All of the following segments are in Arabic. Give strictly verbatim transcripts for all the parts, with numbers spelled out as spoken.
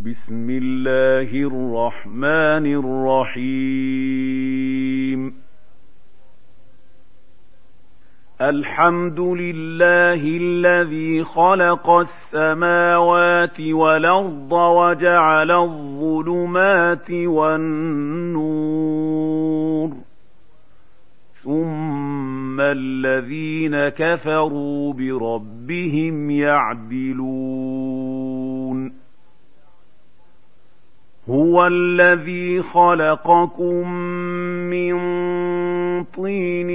بسم الله الرحمن الرحيم الحمد لله الذي خلق السماوات والأرض وجعل الظلمات والنور ثم الذين كفروا بربهم يعدلون هو الذي خلقكم من طين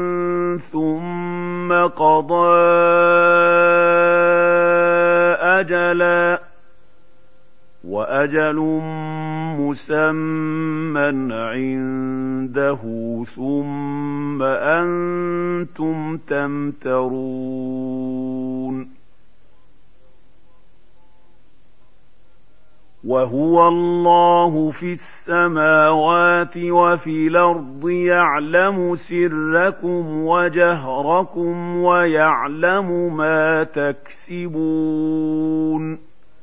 ثم قضى أجلا وأجل مسمى عنده ثم أنتم تمترون وهو الله في السماوات وفي الأرض يعلم سركم وجهركم ويعلم ما تكسبون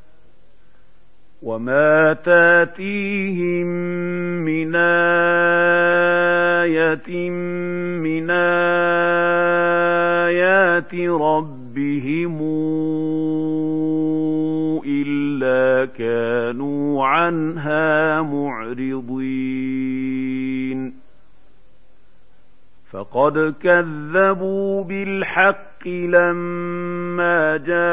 وما تاتيهم من آية من آيات ربهم إلا كانوا عنها معرضين فقد كذبوا بالحق لما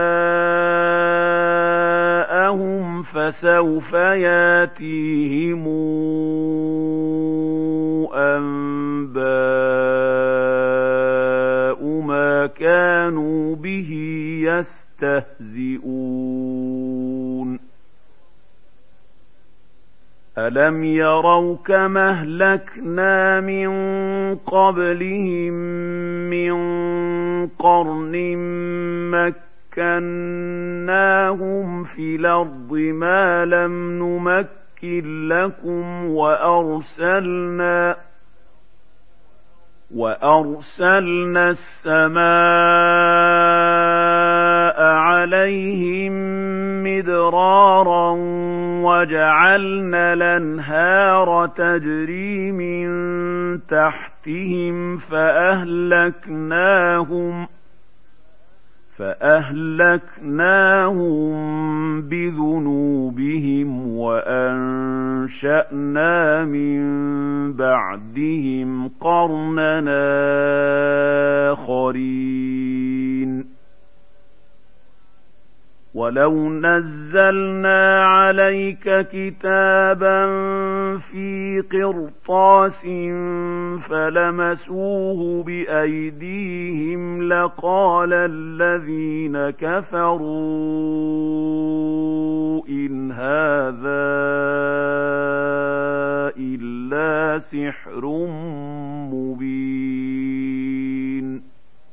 جاءهم فسوف ياتيهم أنباء ما كانوا به يستهزئون ألم يروا كما أهلكنا من قبلهم من قرن مكناهم في الأرض ما لم نمكن لكم وأرسلنا وأرسلنا السماء عليهم مدرارا وجعلنا الأنهار تجري من تحتهم فأهلكناهم فأهلكناهم بذنوبهم وأنشأنا من بعدهم قرننا آخرين ولو نزلنا عليك كتابا في قرطاس فلمسوه بأيديهم لقال الذين كفروا إن هذا إلا سحر مبين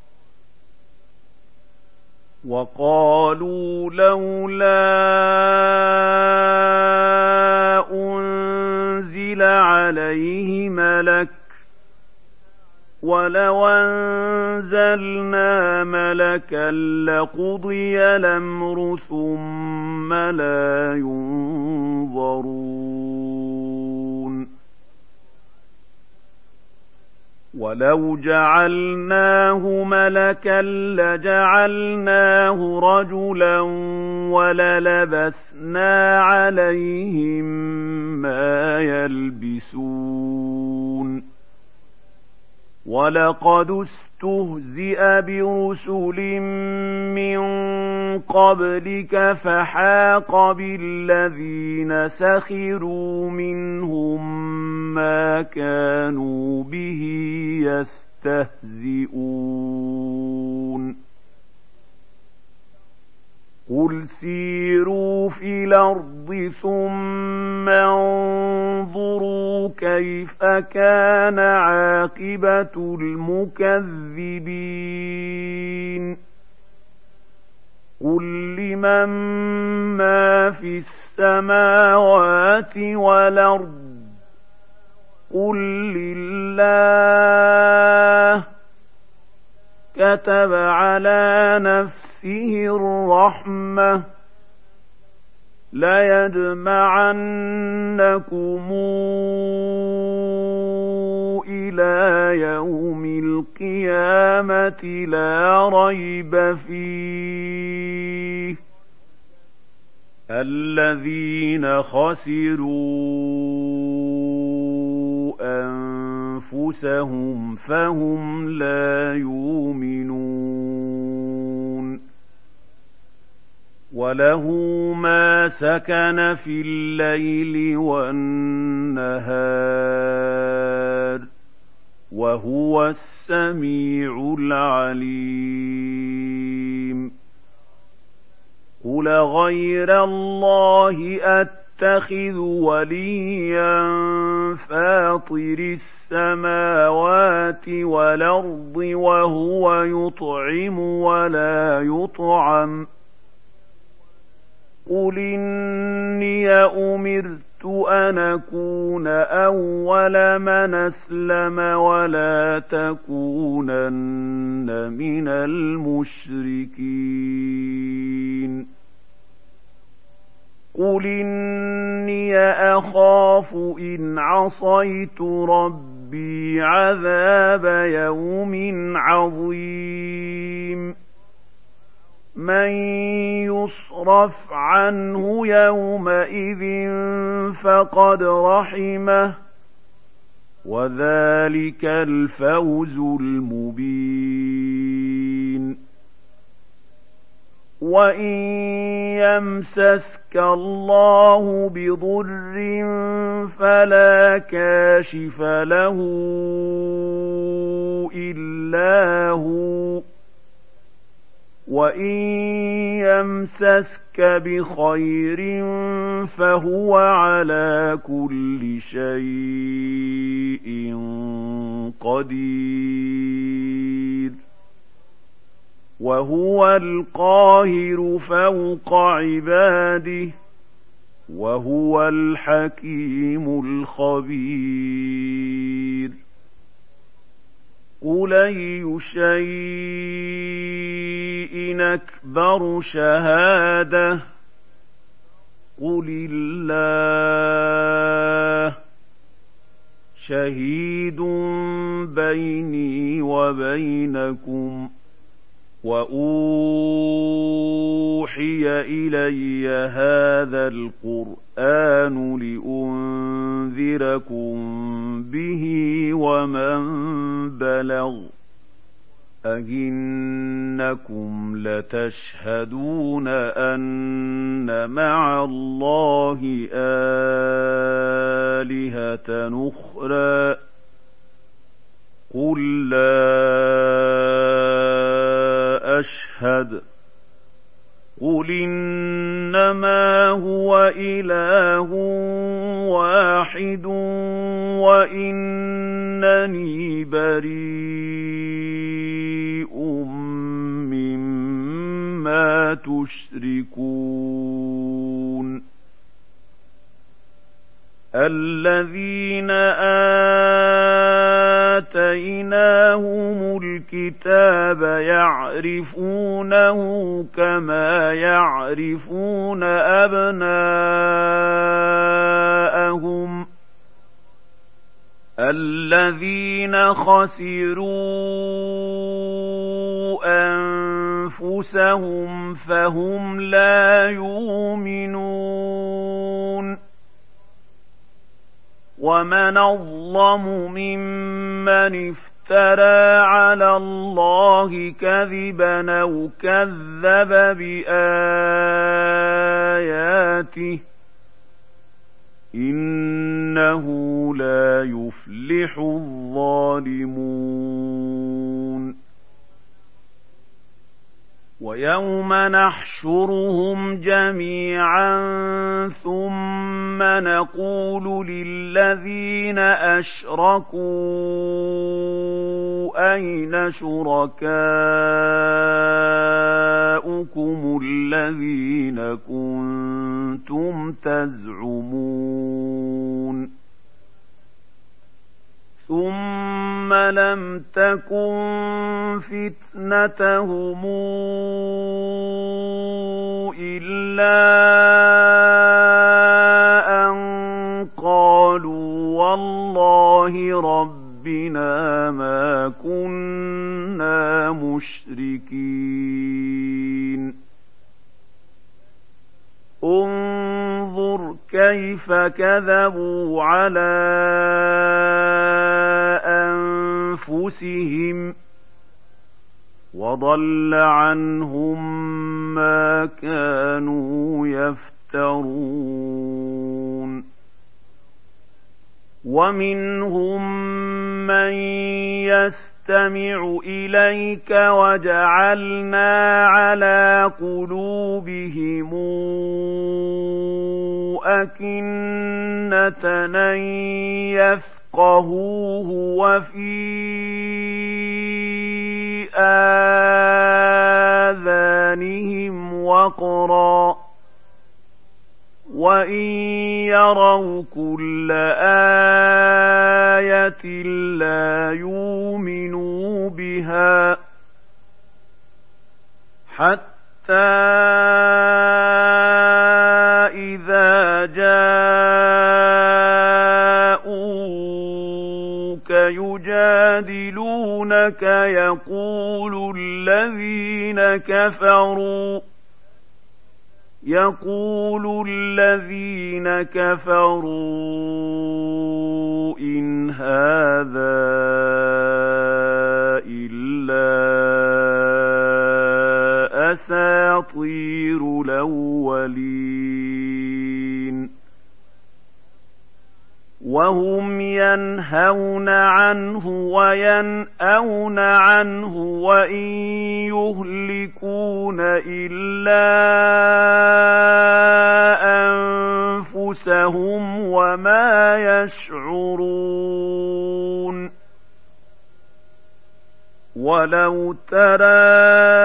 وقالوا لولا أنزل عليه ملك ولو أنزلنا ملكا لقضي الأمر ثم لا ينظرون ولو جعلناه ملكا لجعلناه رجلا وللبسنا عليهم ما يلبسون ولقد استهزئ برسل من قبلك فحاق بالذين سخروا منهم ما كانوا به يستهزئون قل سيروا في الأرض ثم انظروا كيف كان عاقبة المكذبين قل لمن ما في السماوات والأرض قل لله كتب على نفسه الرحمة لَيَجْمَعَنَّكُمْ إِلَىٰ يَوْمِ الْقِيَامَةِ لَا رَيْبَ فِيهِ الَّذِينَ خَسِرُوا أَنفُسَهُمْ فَهُمْ لَا يُؤْمِنُونَ وَلَهُ مَا سَكَنَ فِي اللَّيْلِ وَالنَّهَارِ وَهُوَ السَّمِيعُ الْعَلِيمُ قُلْ غَيْرَ اللَّهِ أَتَّخِذُ وَلِيًّا فَاطِرِ السَّمَاوَاتِ وَالْأَرْضِ وَهُوَ يُطْعِمُ وَلَا يُطْعَمُ قُلْ إِنِّي أُمِرْتُ أَنْ أَكُونَ أَوَّلَ مَنْ أَسْلَمَ وَلَا تَكُونَنَّ مِنَ الْمُشْرِكِينَ قُلْ إِنِّي أَخَافُ إِنْ عَصَيْتُ رَبِّي عَذَابَ يَوْمٍ عَظِيمٍ مَنْ يُصْرَفْ عَنْهُ يَوْمَئِذٍ فَقَدْ رَحِمَهُ وَذَلِكَ الْفَوْزُ الْمُبِينُ وَإِنْ يَمْسَسْكَ اللَّهُ بِضُرٍّ فَلَا كَاشِفَ لَهُ إِلَّا هُوَ وَإِنْ يَمْسَسْكَ بِخَيْرٍ فَهُوَ عَلَى كُلِّ شَيْءٍ قَدِيرٌ وَهُوَ الْقَاهِرُ فَوْقَ عِبَادِهِ وَهُوَ الْحَكِيمُ الْخَبِيرُ قُلْ أَيُّ شَيْءٍ أَكْبَرُ شَهَادَةً قُلِ اللَّهُ شَهِيدٌ بَيْنِي وَبَيْنَكُمْ وَأُوحِيَ إِلَيَّ هَذَا الْقُرْآنُ لِأُنذِرَكُم بِهِ وَمَن بَلَغَ أَئِنَّكُمْ لَتَشْهَدُونَ أَنَّ مَعَ اللَّهِ آلِهَةً أُخْرَى قُل لَّا أَشْهَدُ قُلْ إِنَّمَا هُوَ إِلَٰهٌ وَاحِدٌ وَإِنَّنِي بَرِيءٌ مِّمَّا تُشْرِكُونَ الَّذِينَ آتَيْنَاهُمُ الْكِتَابَ يَعْرِفُونَهُ كَمَا يَعْرِفُونَ أَبْنَاءَهُمُ الَّذِينَ خَسِرُوا أَنفُسَهُمْ فَهُمْ لَا يُؤْمِنُونَ وَمَنْ أَظْلَمُ مِمَّنِ افْتَرَىٰ عَلَى اللَّهِ كَذِبًا أَوْ كَذَّبَ بِآيَاتِهِ إِنَّهُ لَا يُفْلِحُ الظَّالِمُونَ وَيَوْمَ نَحْشُرُهُمْ جَمِيعًا ثُمَّ نَقُولُ لِلَّذِينَ أَشْرَكُوا أَيْنَ شُرَكَاؤُكُمُ الَّذِينَ كُنتُمْ تَزْعُمُونَ ثُمَّ لَمْ تَكُنْ فِتْنَتَهُمْ إِلَّا كيف كذبوا على أنفسهم وضل عنهم ما كانوا يفترون ومنهم من يستمع إليك وجعلنا على قلوبهم أكنة أن يفقهوه وفي آذانهم وقرا وإن يروا كل آية لا يؤمنوا بها حتى إذا جاءوك يجادلونك يقول الذين كفروا يقول الذين كفروا إن هذا إلا أساطير الأولين وهم ينهون عنه وينأون عنه وإن يهلكون إلا أنفسهم وما يشعرون ولو ترى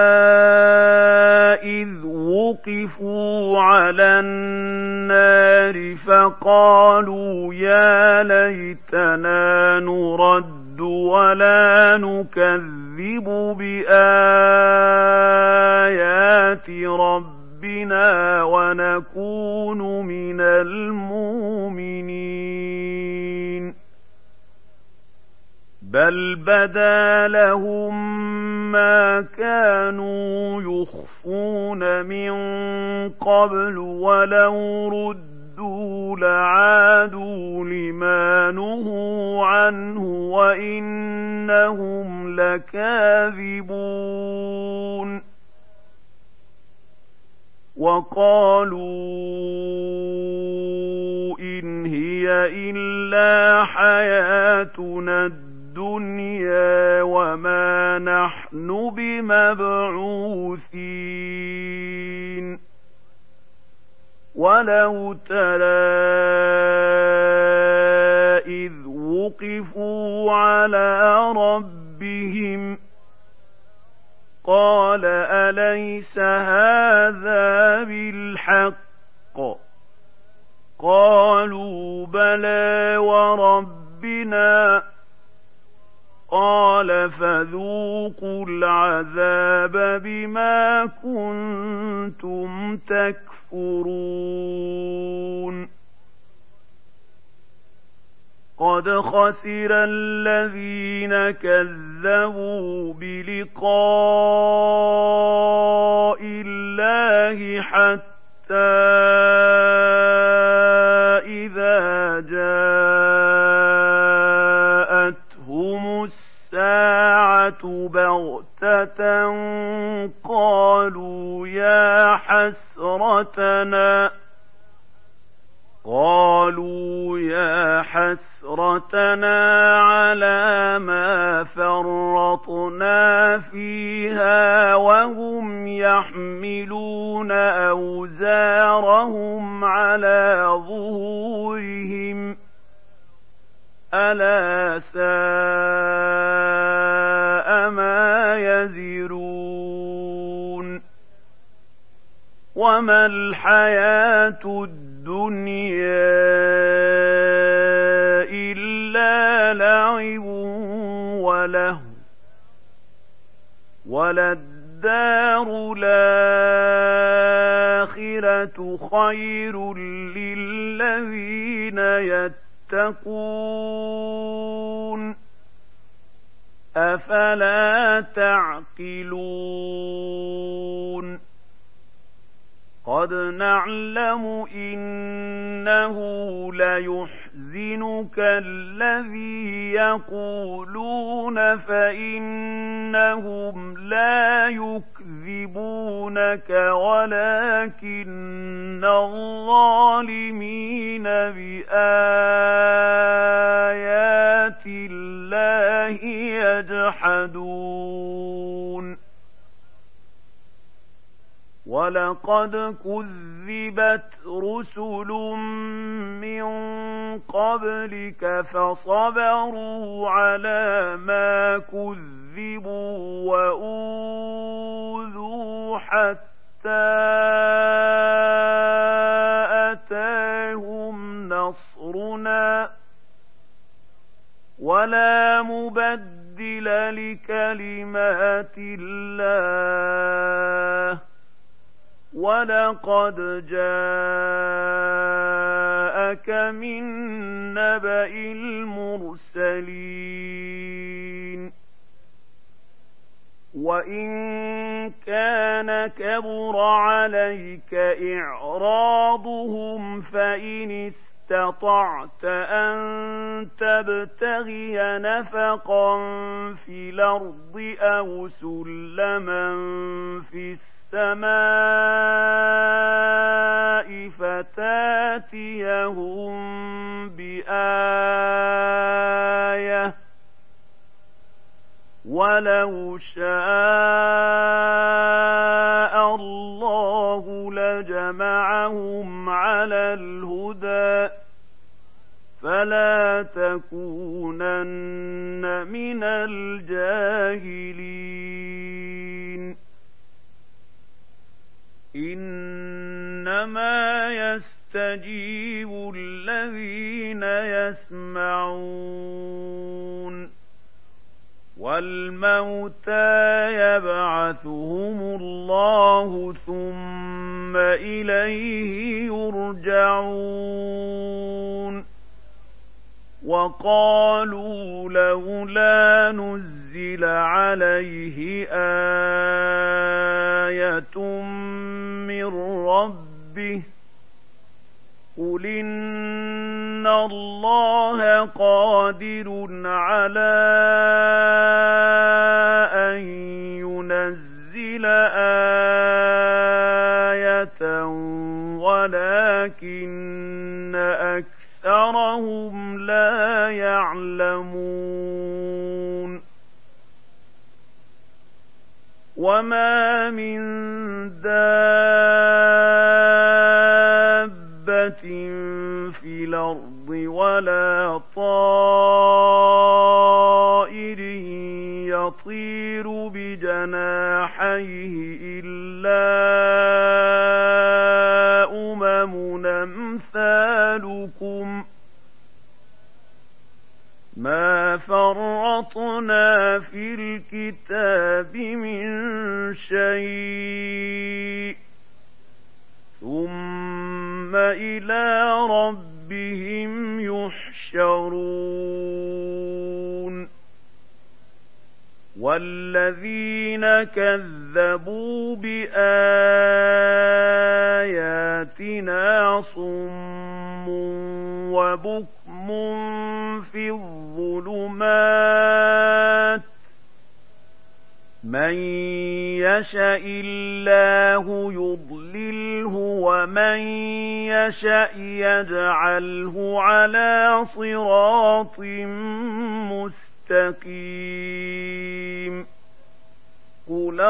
إذ وقفوا على النار فقالوا يا ليتنا نرد ولا نكذب بآيات ربنا ونكون من المؤمنين بل بدا لهم ما كانوا يخفون من قبل ولو ردوا لعادوا لما نهوا عنه وإنهم لكاذبون وقالوا إن هي إلا حياتنا الدنيا وما نحن بمبعوثين ولو ترى إذ وقفوا على ربهم قال أليس هذا بالحق قالوا بلى وربنا قال فذوقوا العذاب بما كنتم تكفرون قد خسر الذين كذبوا بلقاء الله حتى إذا جاءتهم الساعة بغتة قالوا يا حسرتنا قالوا يا حسرتنا على ما فرطنا فيها وهم يحملون أوزارهم على ظهورهم ألا ساء ما يزرون وما الحياة الدنيا إلا لعب وله وللدار الآخرة خير للذين يتقون أفلا تعقلون قد نعلم إنه ليحزنك الذي يقولون فإنهم لا يكذبونك ولكن الظالمين بآيات الله يجحدون ولقد كذبت رسل من قبلك فصبروا على ما كذبوا وأوذوا حتى أتاهم نصرنا ولا مبدل لكلمات الله ولقد جاءك من نبأ المرسلين وإن كان كبر عليك إعراضهم فإن استطعت أن تبتغي نفقا في الأرض أو سلما في السماء السماء فتاتيهم بآية ولو شاء الله لجمعهم على الهدى فلا تكونن من الجاهلين إنما يستجيب الذين يسمعون والموتى يبعثهم الله ثم إليه يرجعون وقالوا لولا نزل عليه آية من ربه قل إن الله قادر على أن ينزل آية ولكن أكثرهم لا يعلمون وما من دابة في الأرض ولا طائر يطير بجناحيه إلا أمم أمثالكم ما فرطنا في الكتاب من شيء ثم إلى ربهم يحشرون والذين كذبوا بآياتنا صم وبكم في الظلمات من يشاء الله يضلله ومن يشاء يجعله على صراط مستقيم قل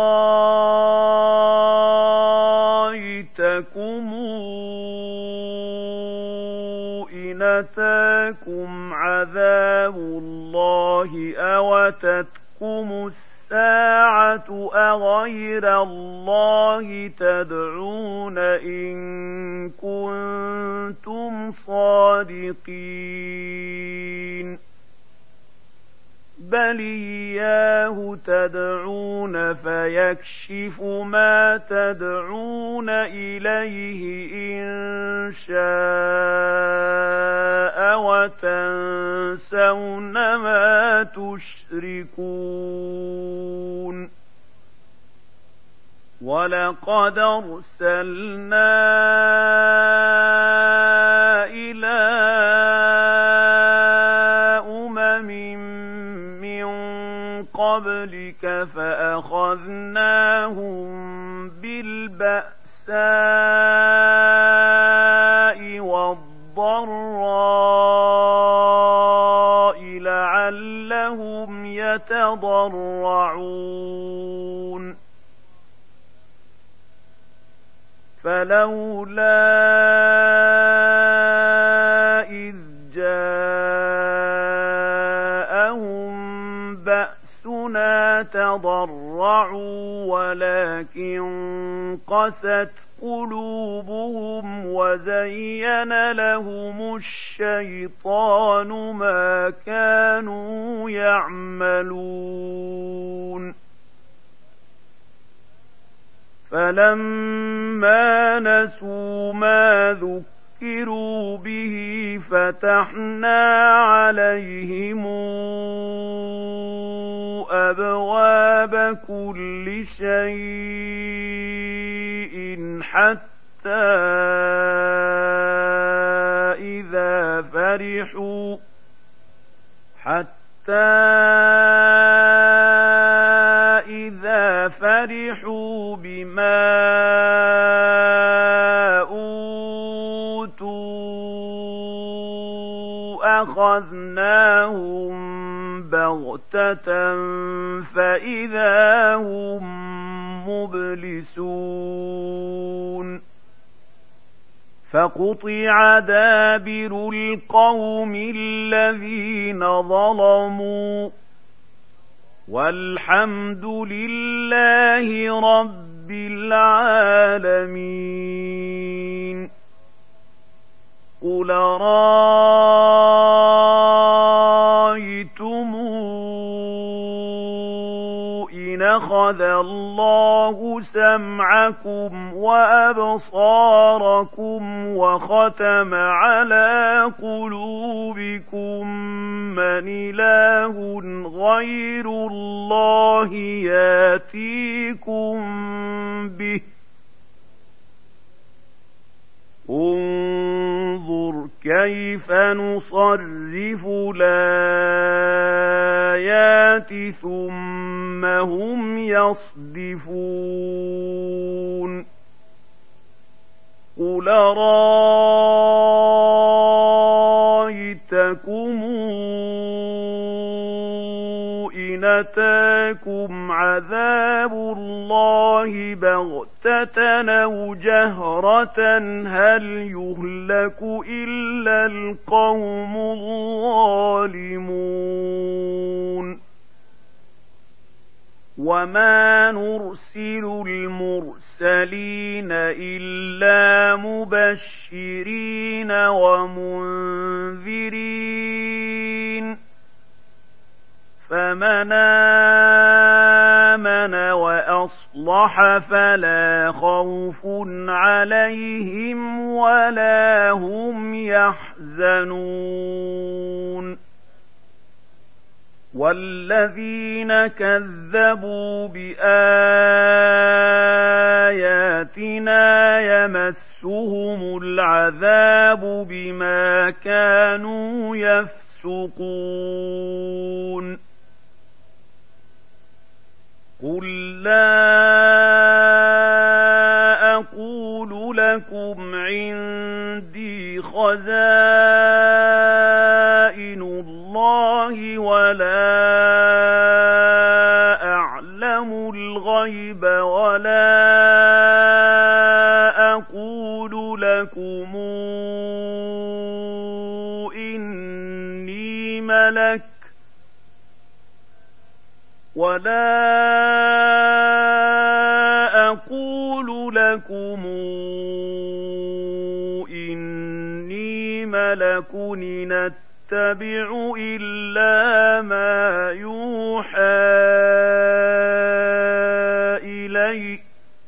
رأيتكم إن أتاكم عذاب الله أو أتتكم الساعة أغير الله تدعون إن كنتم صادقين بل إياه تدعون فيكشف ما تدعون إليه إن شاء وتنسون ما تشركون ولقد أرسلنا إلى أمم من قبلك فأخذناهم بالبأساء والضراء لعلهم يتضرعون فلولا إذ جاءهم بأسنا تضرعوا ولكن قست قلوبهم وزين لهم الشيطان ما كانوا يعملون فلما نسوا ما ذكروا به فتحنا عليهم أبواب كل شيء حتى إذا فرحوا حتى إذا فرحوا بما أوتوا أخذناهم بغتة فإذا هم مبلسون فقطع دابر القوم الذين ظلموا والحمد لله رب العالمين قل رأيتم إن أخذ الله سمعكم وأبصاركم وختم على قلوبكم من إله غير الله ياتيكم به انظر كيف نصرف الآيات ثم هم يصدفون قل رأيتكم إن أتاكم عذاب الله بغتة أو جهرة هل يهلك إلا القوم الظالمون وما نرسل المرسلين إلا مبشرين ومنذرين فمن آمن وأصلح فلا خوف عليهم ولا هم يحزنون والذين كذبوا بآياتنا يمسهم العذاب بما كانوا يفسقون قل لا أقول لكم عندي خزائن الله ولا أعلم الغيب ولا أقول لكم إني ملك ولا أقول لكم إني ملك إن أتبع إلا ما يوحى إلي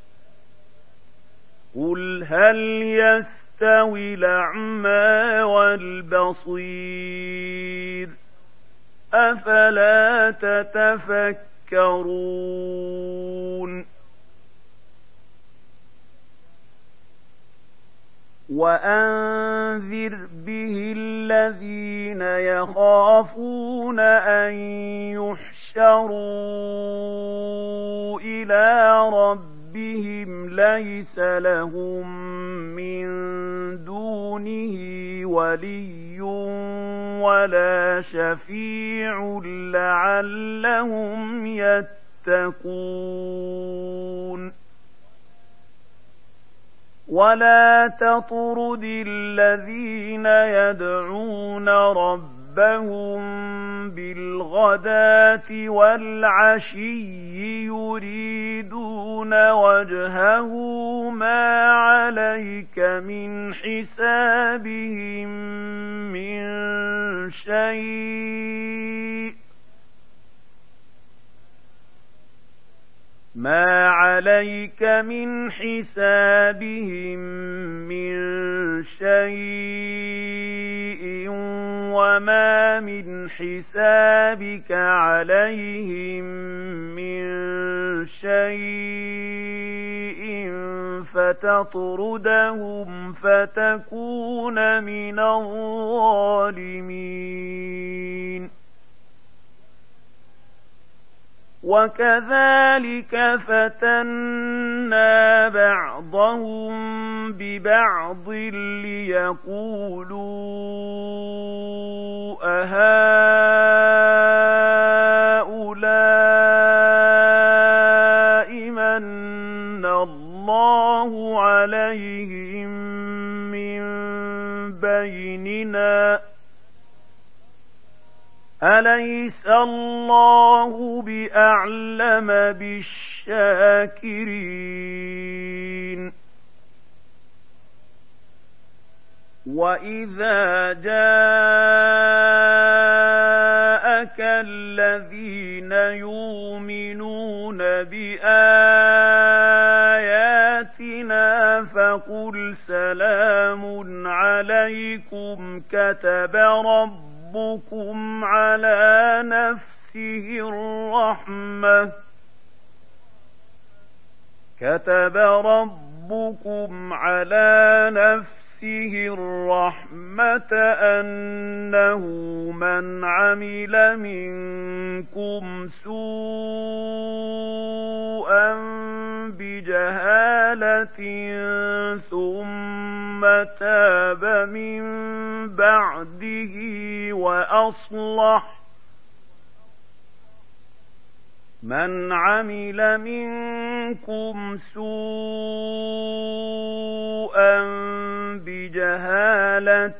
قل هل يستوي الأعمى والبصير أفلا تتفكرون وأنذر به الذين يخافون أن يحشروا إلى ربهم ليس لهم من دونه ولي ولا شفيع لعلهم يتقون. ولا تطرد الذين يدعون ربهم بالغداة والعشي يريدون وجهه ما عليك من حسابهم من شيء ما عليك من حسابهم من شيء وما من حسابك عليهم من شيء فتطردهم فتكون من الظالمين. وكذلك فتنا بعضهم ببعض ليقولوا أهؤلاء من الله عليهم من بيننا أليس الله بأعلم بالشاكرين. وإذا جاءك الذين يؤمنون بآياتنا فقل سلام عليكم كتب ربكم ربكم على نفسه الرحمة كتب ربكم على نفسه الرحمة أنه من عمل منكم سوءا بجهالة ثم تاب من بعده وأصلح من عمل منكم سوءا بجهالة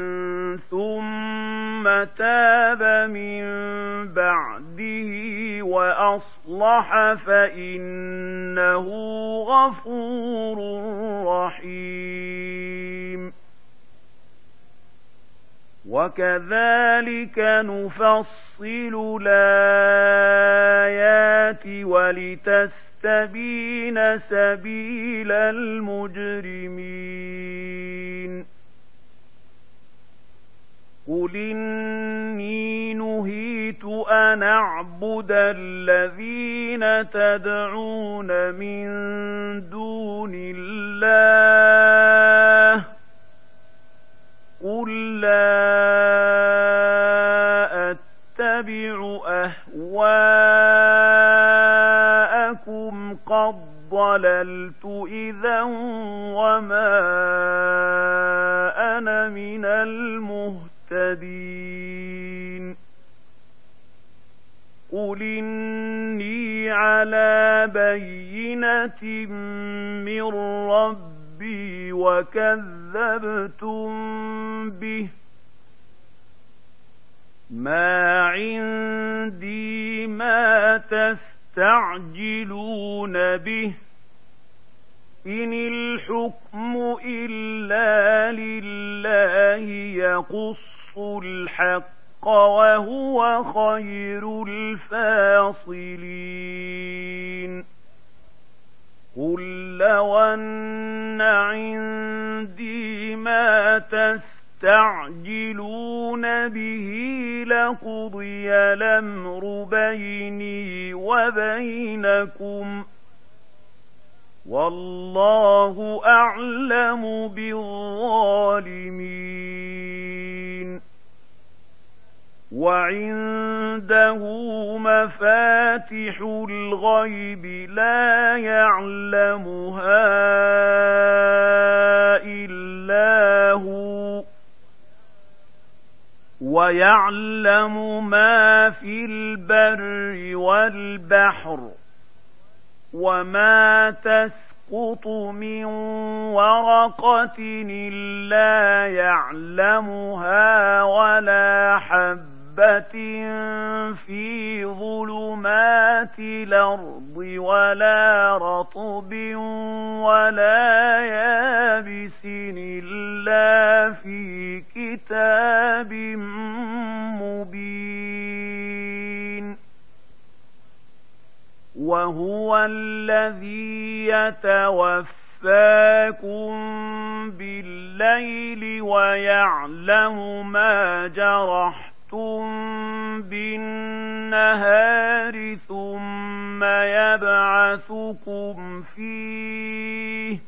ثم تاب من بعده وأصلح فإنه غفور رحيم. وكذلك نفصل الآيات ولتستبين سبيل المجرمين. قل إني نهيت أن أعبد الذين تدعون من دون الله قل لا أتبع أهواءكم قد ضللت إذا وما أنا من المهتدين. قل إني على بينة من ربي وكذبتم به ما عندي ما تستعجلون به إن الحكم إلا لله يقص الحق وهو خير الفاصلين. قل لو أن عندي ما تستعجلون به لقضي الأمر بيني وبينكم والله أعلم بالظالمين. وعنده مفاتح الغيب لا يعلمها إلا هو، ويعلم ما في البر والبحر، وما تسقط من ورقة إلا يعلمها، ولا حبة في ظلمات الأرض، ولا رطب ولا يابس إلا في كتاب مبين. وهو الذي يتوفاكم بالليل ويعلم ما جرحتم بالنهار، ثم يبعثكم فيه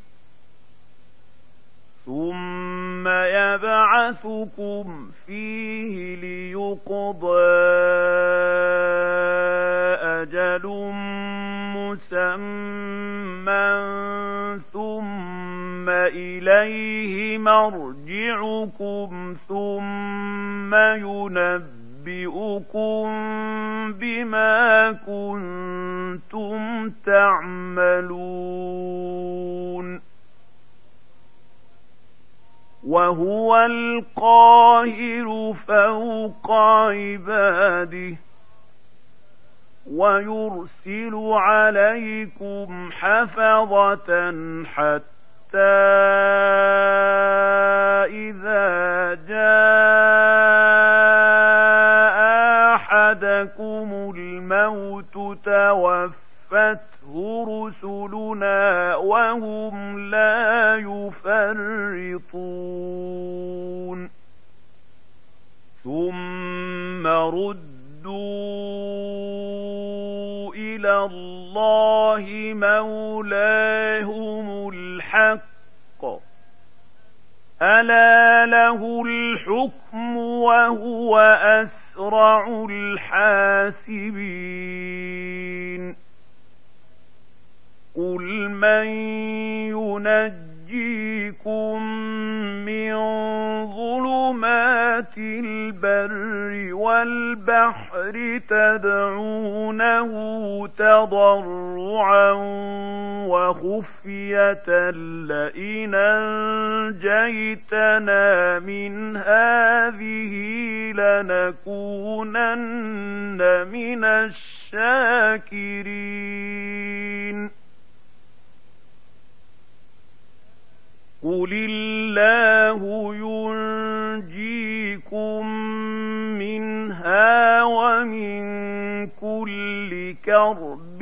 ثم يبعثكم فيه ليقضى أجل مسمى، ثم إليه مرجعكم ثم ينبئكم بما كنتم تعملون. وهو القاهر فوق عباده، ويرسل عليكم حفظة حتى إذا جاء أحدكم الموت توفته رسلنا وهم لا يفرطون، ثم ردوا إلى الله مولاهم الحق، ألا له الحكم وهو أسرع الحاسبين. قل من ينجيكم من ظلمات البر والبحر تدعونه تضرعا وخفية لئن أنجيتنا من هذه لنكونن من الشاكرين. قل الله ينجيكم منها ومن كل كرب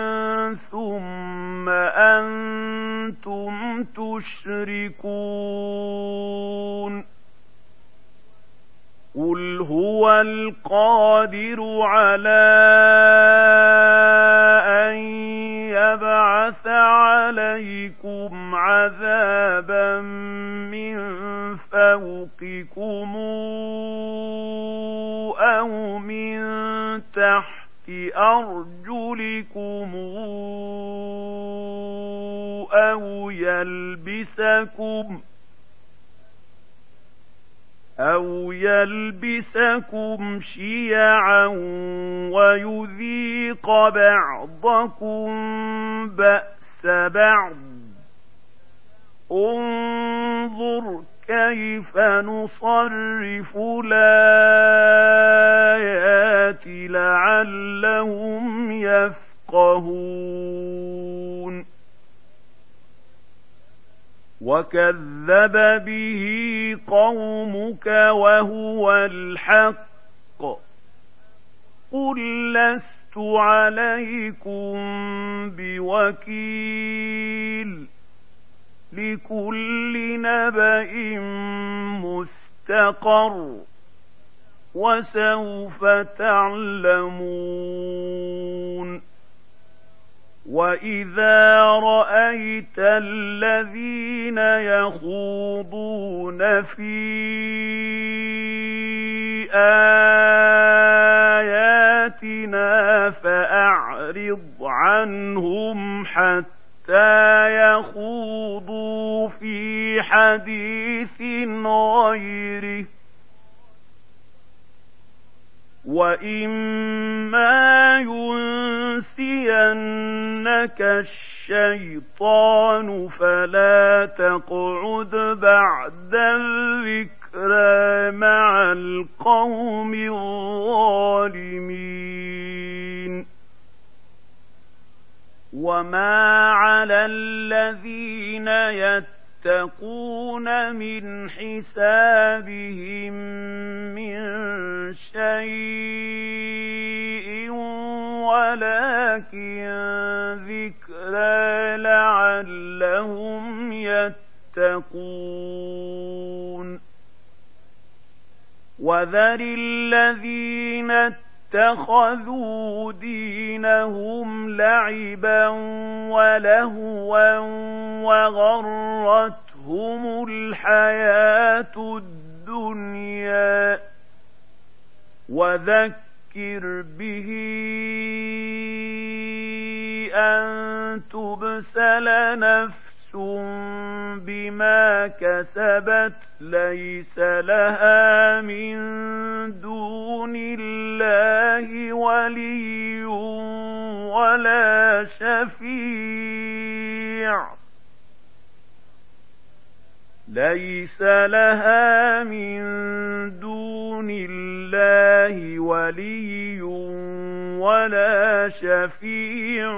ثم أنتم تشركون. قل هو القادر على أن يبعث عليكم عذابا من فوقكم أو من تحت أرجلكم أو يلبسكم أو يلبسكم شيعا ويذيق بعضكم بأس بعض. انظر كيف نصرف الآيات لعلهم يفقهون. وكذب به قومك وهو الحق. قل لست عليكم بوكيل. لكل نبأ مستقر وسوف تعلمون. وَإِذَا رَأَيْتَ الَّذِينَ يَخُوضُونَ فِي آيَاتِنَا فَأَعْرِضْ عَنْهُمْ حَتَّىٰ يَخُوضُوا فِي حَدِيثٍ غَيْرِهِ، وَإِمَّا يُنسِيَنَّكَ الشَّيْطَانُ فَلَا تَقْعُدْ بَعْدَ الذِّكْرَىٰ مَعَ الْقَوْمِ الظَّالِمِينَ. وَمَا عَلَى الَّذِينَ يَتَّقُونَ مِنْ حِسَابِهِم مِّن شَيْءٍ وَلَٰكِن ذِكْرَىٰ لَعَلَّهُمْ يَتَّقُونَ. وَذَرِ الَّذِينَ اتَّخَذُوا دِينَهُمْ لَعِبًا وَلَهْوًا وَغَرَّتْهُمُ الْحَيَاةُ الدُّنْيَا، وَذَكِّرْ بِهِ أَن تُبْسَلَ نَفْسٌ بِمَا كَسَبَتْ لَيْسَ لَهَا مِن دُونِ اللَّهِ وَلِيٌّ وَلَا شَفِيعٌ لَيْسَ لَهَا مِن دُونِ اللَّهِ وَلِيٌّ وَلَا شَفِيعٌ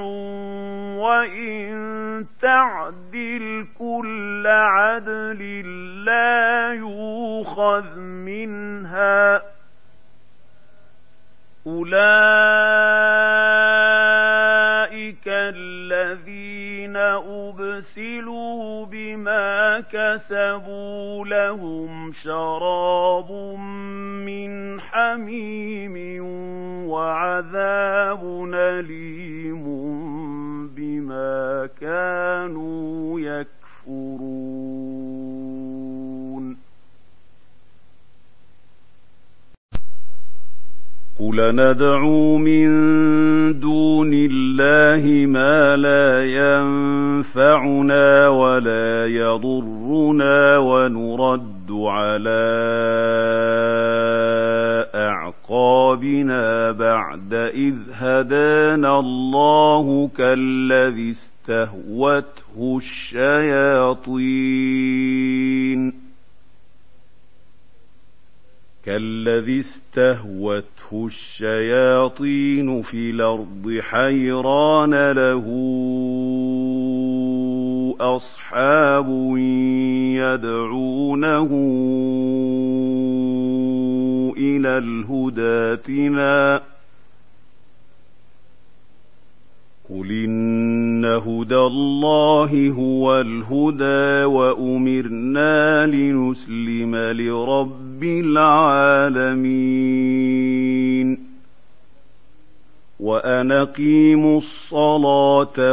وَإِن تَعْدِلْ كُلَّ عَدْلٍ لَّا يُؤْخَذْ مِنْهَا. أُولَٰئِكَ الَّذِينَ أُبْسِلُوا بِمَا كَسَبُوا لَهُمْ شَرَابٌ مِّنْ حَمِيمٍ وَعَذَابٌ أَلِيمٌ بِمَا كَانُوا يَكْفُرُونَ. قُلْ نَدْعُو مِن دُونِ اللَّهِ مَا لَا يَنفَعُنَا وَلَا يَضُرُّنَا وَنُرَدُّ عَلَىٰ أَعْقَابِنَا بَعْدَ إِذْ هَدَانَا اللَّهُ كَالَّذِي اسْتَهْوَتْهُ الشَّيَاطِينُ كالذي استهوته الشياطين في الأرض حيران له أصحاب يدعونه إلى الهدى ائتنا قل إن هدى الله هو الهدى وأمرنا لنسلم لرب العالمين وأن أقيموا الصلاة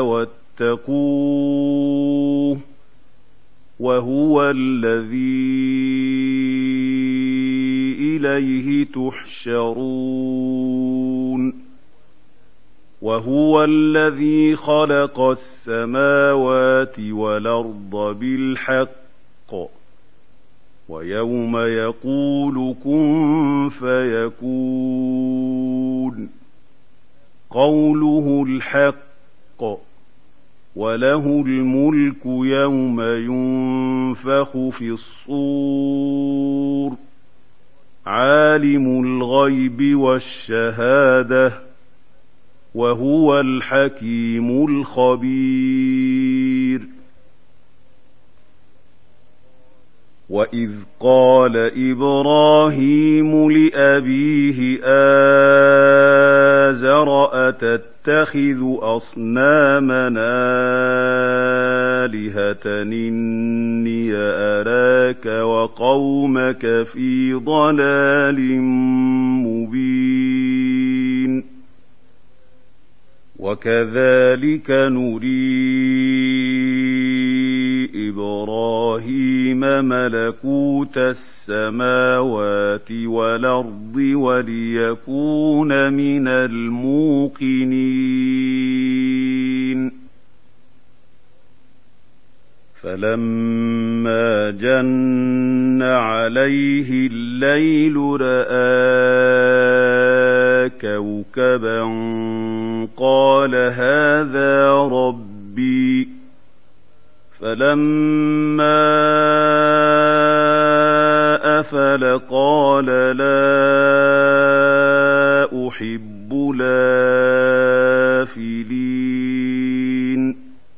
واتقوه وهو الذي إليه تحشرون وهو الذي خلق السماوات والأرض بالحق ويوم يقول كن فيكون قوله الحق وله الملك يوم ينفخ في الصور عالم الغيب والشهادة وهو الحكيم الخبير وإذ قال إبراهيم لأبيه آزر أتتخذ أصنامنا آلهة إني أراك وقومك في ضلال مبين وكذلك نري إبراهيم ملكوت السماوات والأرض وليكون من الموقنين فلما جن عليه الليل رأى كوكبا قال هذا ربي فلما أفل قال لا أحب الآفلين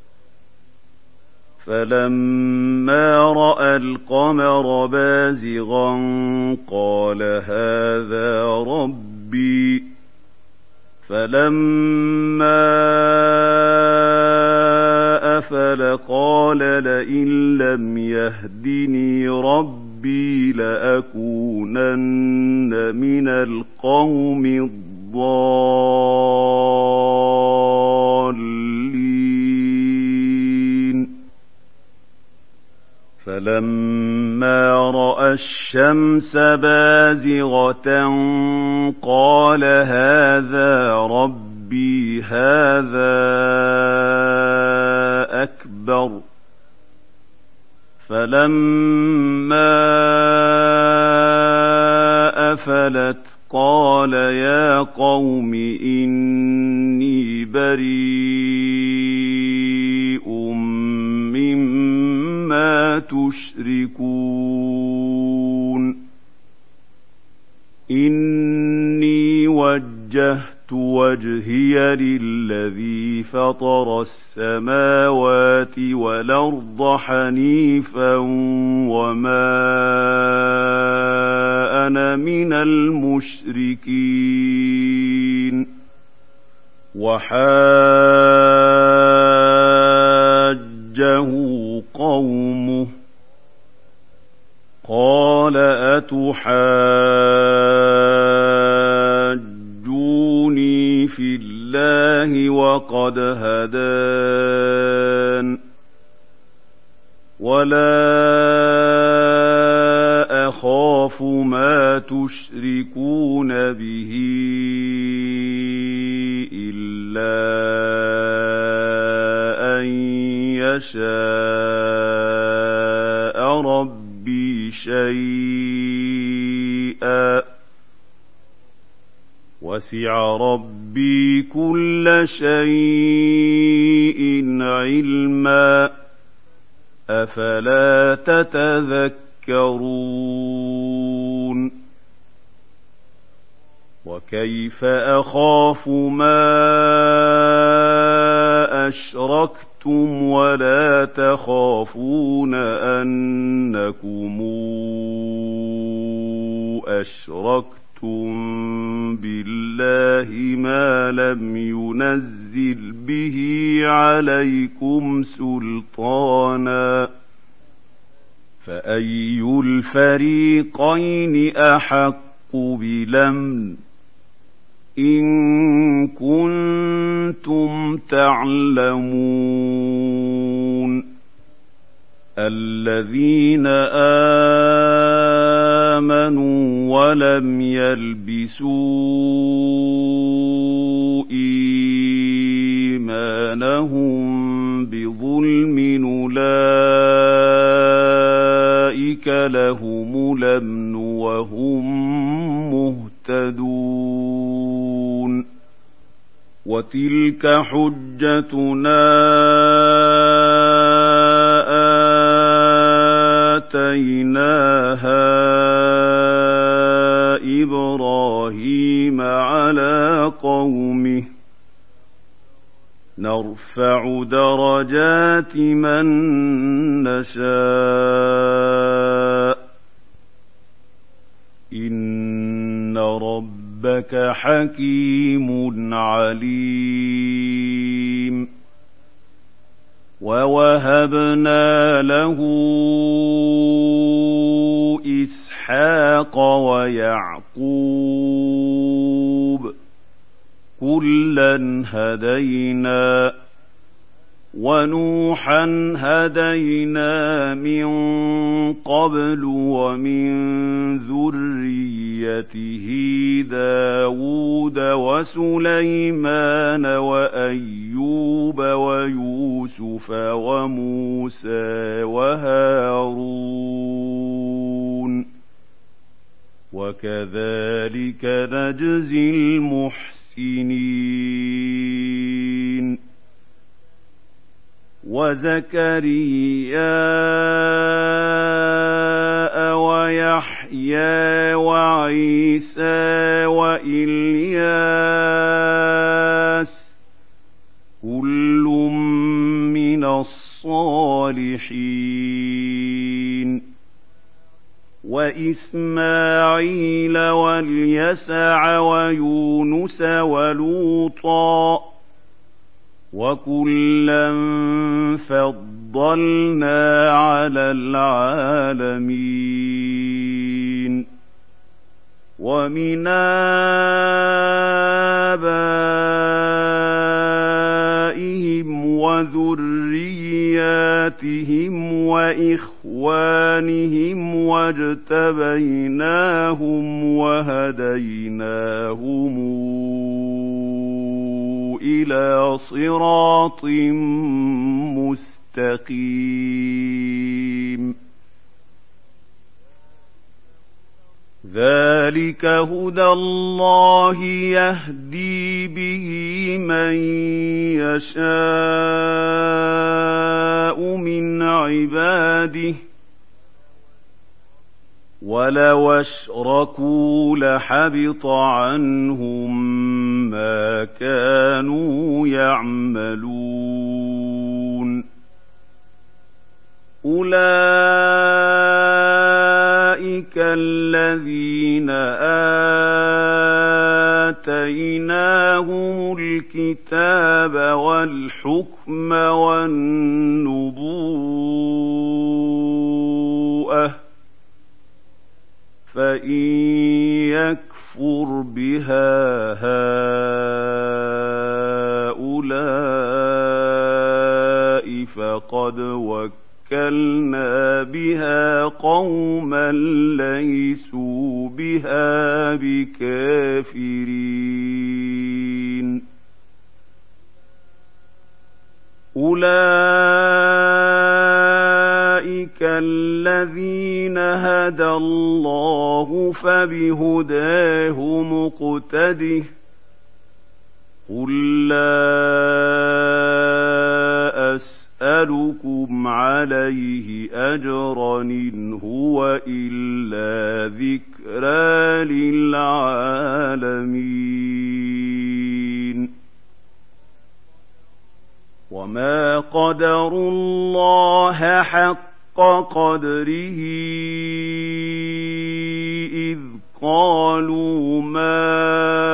فلما رأى القمر بازغا قال هذا ربي فلما أفل قال لئن لم يهدني ربي لأكونن من القوم الضالين فلما رأى الشمس بازغة قال هذا ربي هذا أكبر فلما أفلت قال يا قوم إني بريء مما تشركون إني وجهت وجهي للذي فطر السماوات والأرض حنيفا وما أنا من المشركين وحاجه قومه قال أتحاجوني في الله وقد هدان ولا أخاف ما تشركون به إلا أن يشاء ربي شيئا وسع ربي كل شيء علما أفلا تتذكرون وكيف أخاف ما أشركتم ولا تخافون أنكم أشركتم بالله ما لم ينزل به عليكم سلطانا فأي الفريقين أحق بالأمن إن كنتم تعلمون الذين آمنوا ولم يلبسوا إيمانهم بظلم أولئك لهم الأمن وهم مهتدون وتلك حجتنا آتيناها إبراهيم على قومه نرفع درجات من نشاء إن ربك حكيم عليم ووهبنا له إسحاق ويعقوب وكلا هدينا ونوحا هدينا من قبل ومن ذريته داود وسليمان وأيوب ويوسف وموسى وهارون وكذلك نجزي المحسنين وزكريا ويحيى وعيسى وإلياس كل من الصالحين وإسماعيل واليسع ويونس ولوطا وكلا فضلنا على العالمين ومن آبائهم وذرياتهم وإخوانهم واجتبيناهم وهديناهم إلى صراط مستقيم ذلك هدى الله يهدي به من يشاء من عباده ولو أشركوا لحبط عنهم ما كانوا يعملون أولئك الذين آتيناهم الكتاب والحكم والنبوءة فإن يكفر بها هؤلاء فقد وكلنا بها قوما ليسوا بها بكافرين أولئك الذين هدى الله فبهداه مقتده قل لا أسألكم عليه أجرا إن هو إلا ذكرى للعالمين وما قدروا الله حق قدره إذ قالوا ما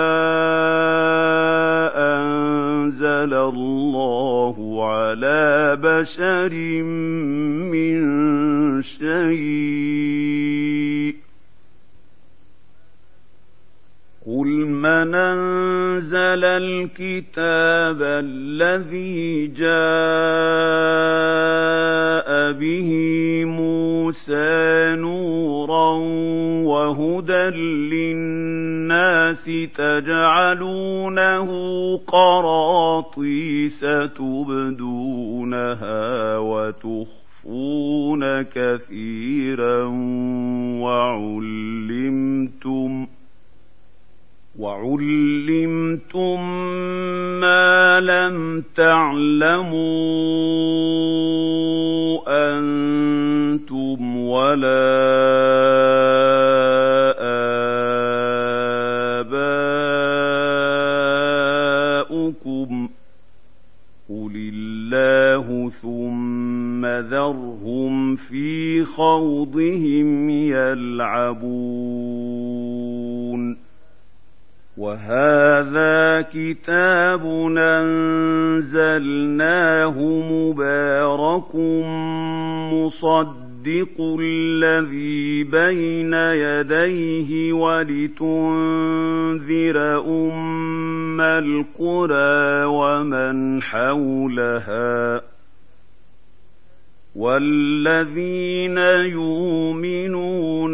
أنزل الله على بشر من شيء قل من أنزل الكتاب الذي جاء به موسى نورا وهدى للناس تجعلونه قراطيس تبدونها وتخفون كثيرا وعلمتم وعلمتم ما لم تعلموا أنتم ولا آباؤكم قل الله ثم ذرهم في خوضهم يلعبون وهذا كتاب أنزلناه مبارك مصدق مُصَدِّقُ الَّذِي بَيْنَ يَدَيْهِ وَلِتُنذِرَ أُمَّ الْقُرَىٰ وَمَنْ حَوْلَهَا وَالَّذِينَ يُؤْمِنُونَ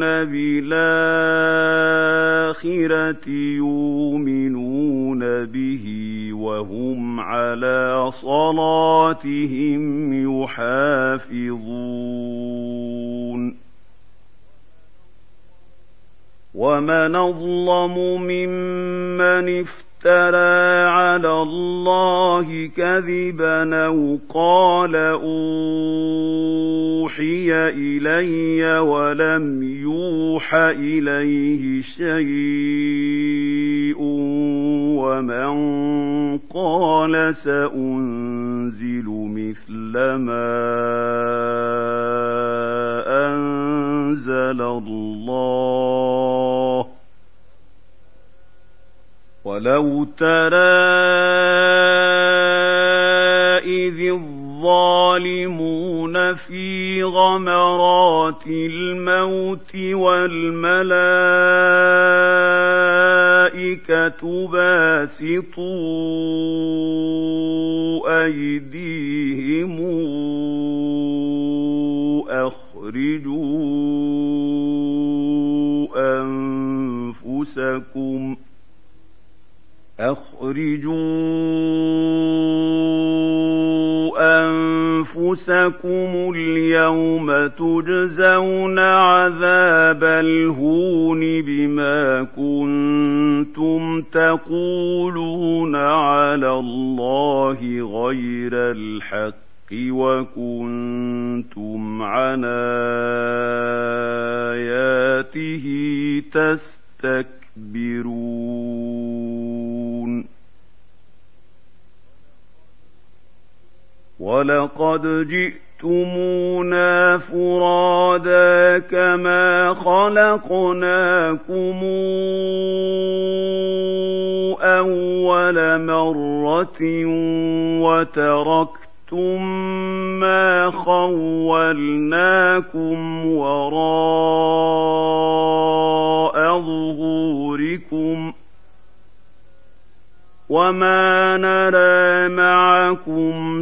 بِالْآخِرَةِ يُؤْمِنُونَ بِهِ وَهُمْ عَلَىٰ صَلَاتِهِمْ يُحَافِظُونَ وَمَنْ أَظْلَمُ مِمَّنِ افْتَرَىٰ عَلَى اللَّهِ كَذِبًا أَوْ قَالَ أُوحِيَ إِلَيَّ وَلَمْ يُوحَ إِلَيْهِ شَيْءٌ وَمَنْ قَالَ سَأُنزِلُ مِثْلَ مَا أَنزَلَ اللَّهُ وَلَوْ تَرَىٰ إِذِ الظَّالِمُونَ فِي غَمَرَاتِ الْمَوْتِ وَالْمَلَائِكَةُ بَاسِطُو أَيْدِيهِمْ أَخْرِجُوا أَنفُسَكُمْ أَخْرِجُوا أَنفُسَكُمُ الْيَوْمَ تُجْزَوْنَ عَذَابَ الْهُونِ بِمَا كُنتُمْ تَقُولُونَ عَلَى اللَّهِ غَيْرَ الْحَقِّ وَكُنتُمْ عَنْ آيَاتِهِ تَسْتَكْبِرُونَ وَلَقَدْ جِئْتُمُونَا فُرَادَىٰ كَمَا خَلَقْنَاكُمْ أَوَّلَ مَرَّةٍ وَتَرَكْتُم مَّا خَوَّلْنَاكُمْ وَرَاءَ ظُهُورِكُمْ وَمَا نَرَىٰ مَعَكُمْ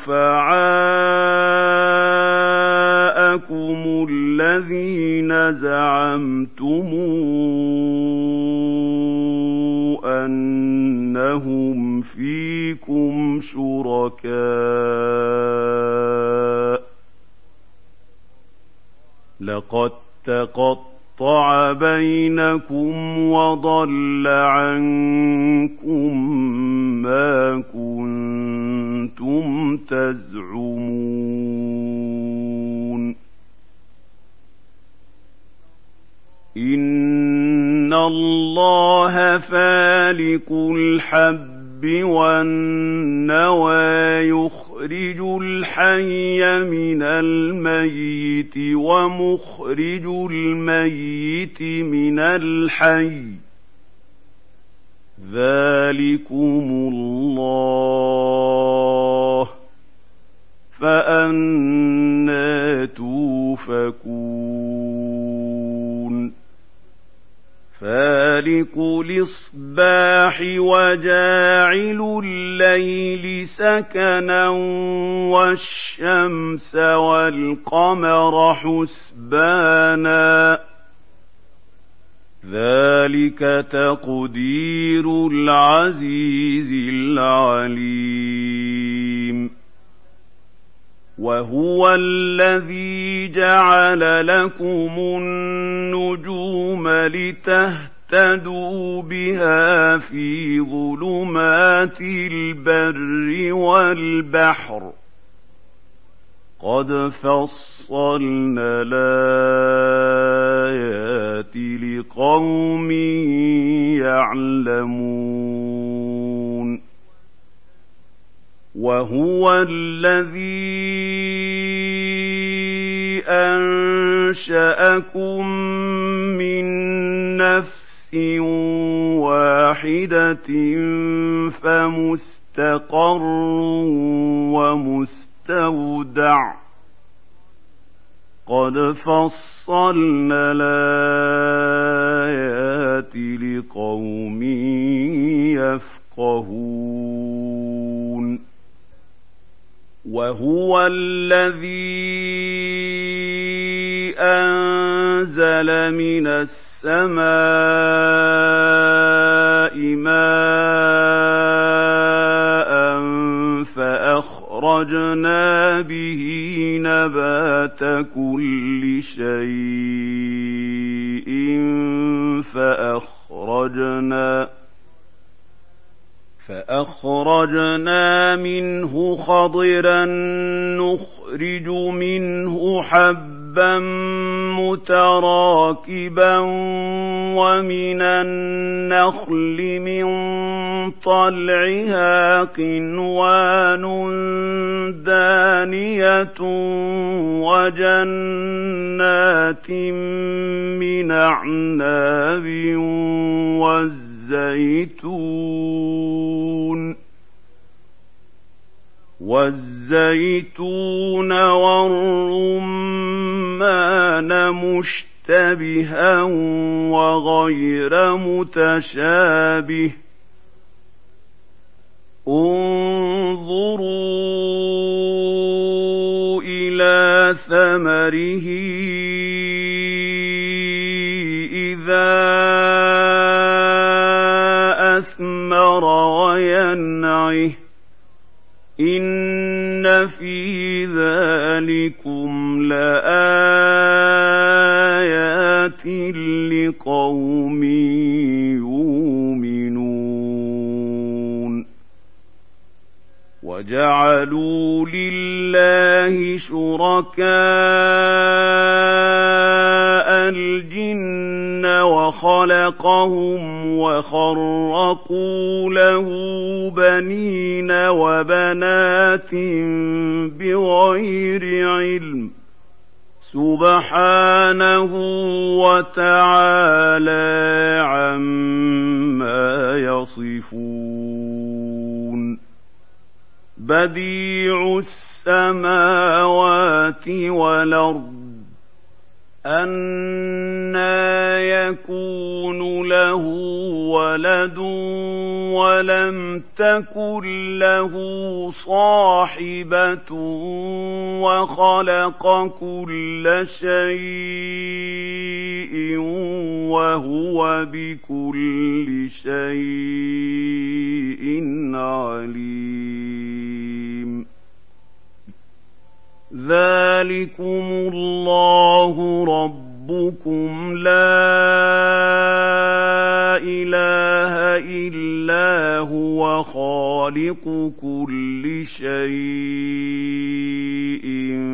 شُفَعَاءَكُمُ الَّذِينَ زَعَمْتُمْ أَنَّهُمْ فِيكُمْ شُرَكَاءُ لَقَد تَّقَطَّعَ بَيْنَكُمْ وَضَلَّ عَنكُم مَّا كُنتُمْ تَزْعُمُونَ إِنَّ اللَّهَ فَالِقُ الْحَبِّ وَالنَّوَىٰ يُخْرِجُ الْحَيَّ مِنَ الْمَيِّتِ وَمُخْرِجُ الْمَيِّتِ مِنَ الْحَيِّ ذَٰلِكُمُ اللَّهُ فَأَنَّىٰ تُؤْفَكُونَ فَالِقُ الْإِصْبَاحِ وَجَاعِلُ اللَّيْلِ سَكَنًا وَالشَّمْسَ وَالْقَمَرَ حُسْبَانًا ذَلِكَ تَقْدِيرُ الْعَزِيزِ الْعَلِيمِ وَهُوَ الَّذِي جَعَلَ لَكُمُ النُّجُومَ لِتَهْتَدُوا بِهَا فِي ظُلُمَاتِ الْبَرِّ وَالْبَحْرِ قَدْ فَصَّلْنَا الْآيَاتِ لِقَوْمٍ يَعْلَمُونَ وَهُوَ الَّذِي أَنشَأَكُم مِّن نَّفْسٍ وَاحِدَةٍ فَمُسْتَقَرٌّ وَمُسْتَوْدَعٌ قد فصلنا الآيات لقوم يفقهون وهو الذي أنزل من السماء ماء فأخرجنا به نبات كل شيء فأخرجنا فأخرجنا منه خضرا نخرج منه حبا متراكبا ومن النخل من طلعها قنوان دانية وجنات من أعناب والزيتون والزيتون والرمان مشتبها وغير متشابه انظروا إلى ثمره إذا أثمر وينعه إن في ذلكم لآيات لقوم يؤمنون وجعلوا لله شركاء الجن وخلقهم وخرقوا له بنين وبنات بغير علم سبحانه وتعالى عما يصفون بديع السماوات والأرض أنى يكون له ولد ولم تكن له صاحبة وخلق كل شيء وهو بكل شيء عليم ذلكم الله ربكم لا إله إلا هو خالق كل شيء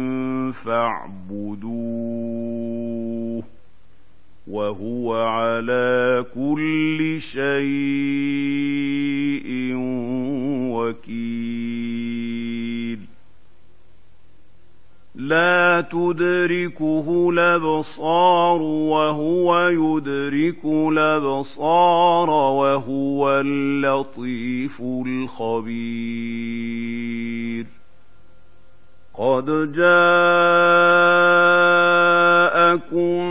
فاعبدوه وهو على كل شيء وكيل لا تدركه الأبصار وهو يدرك الأبصار وهو اللطيف الخبير قد جاءكم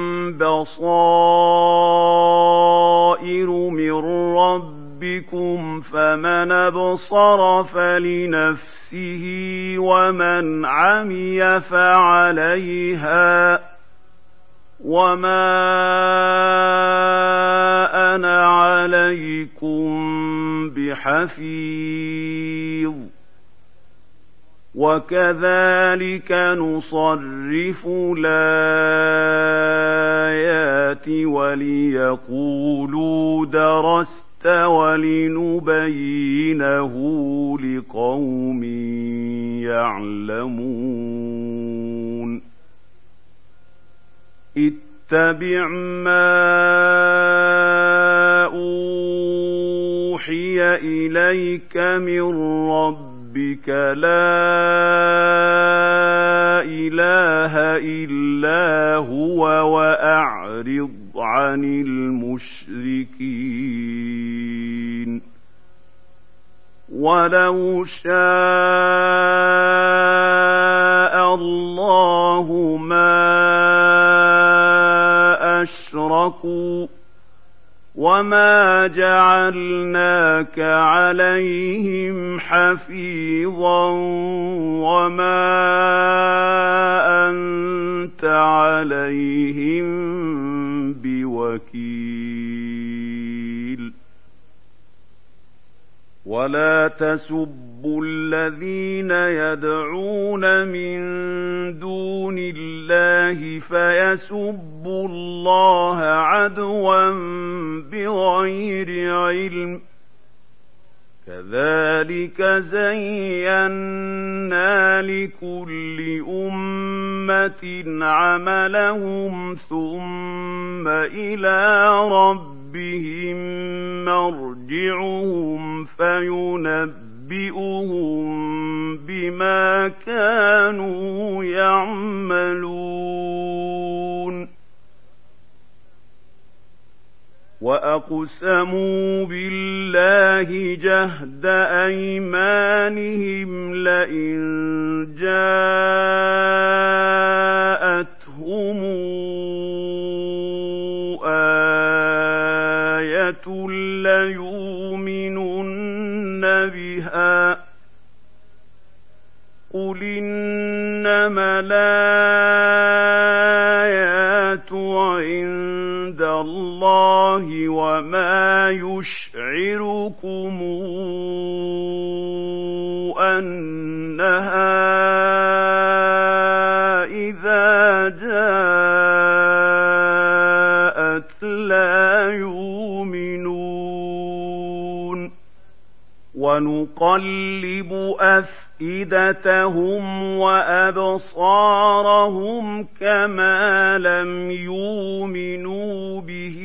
بصائر من ربكم فمن أبصر فلنفسه ومن عمي فعليها وما أنا عليكم بحفيظ وكذلك نصرف الآيات وليقولوا درست ولنبينه لقوم يعلمون اتبع ما أوحي إليك من ربك لا إله إلا هو وأعرض عن المشركين ولو شاء الله ما أشركوا وما جعلناك عليهم حفيظا وما أنت عليهم بوكيل ولا تسبوا الذين يدعون من دون الله فيسبوا الله عدوا بغير علم كذلك زينا لكل أمة عملهم ثم إلى ربهم مرجعهم فينبئهم بما كانوا يعملون وأقسموا بالله جهد أيمانهم لئن جاءتهم آية ليؤمنن بها قل إنما الآيات عند الله وما يشعركم أنها إذا جاءت لا يؤمنون ونقلب أفئدتهم وأبصارهم كما لم يؤمنوا به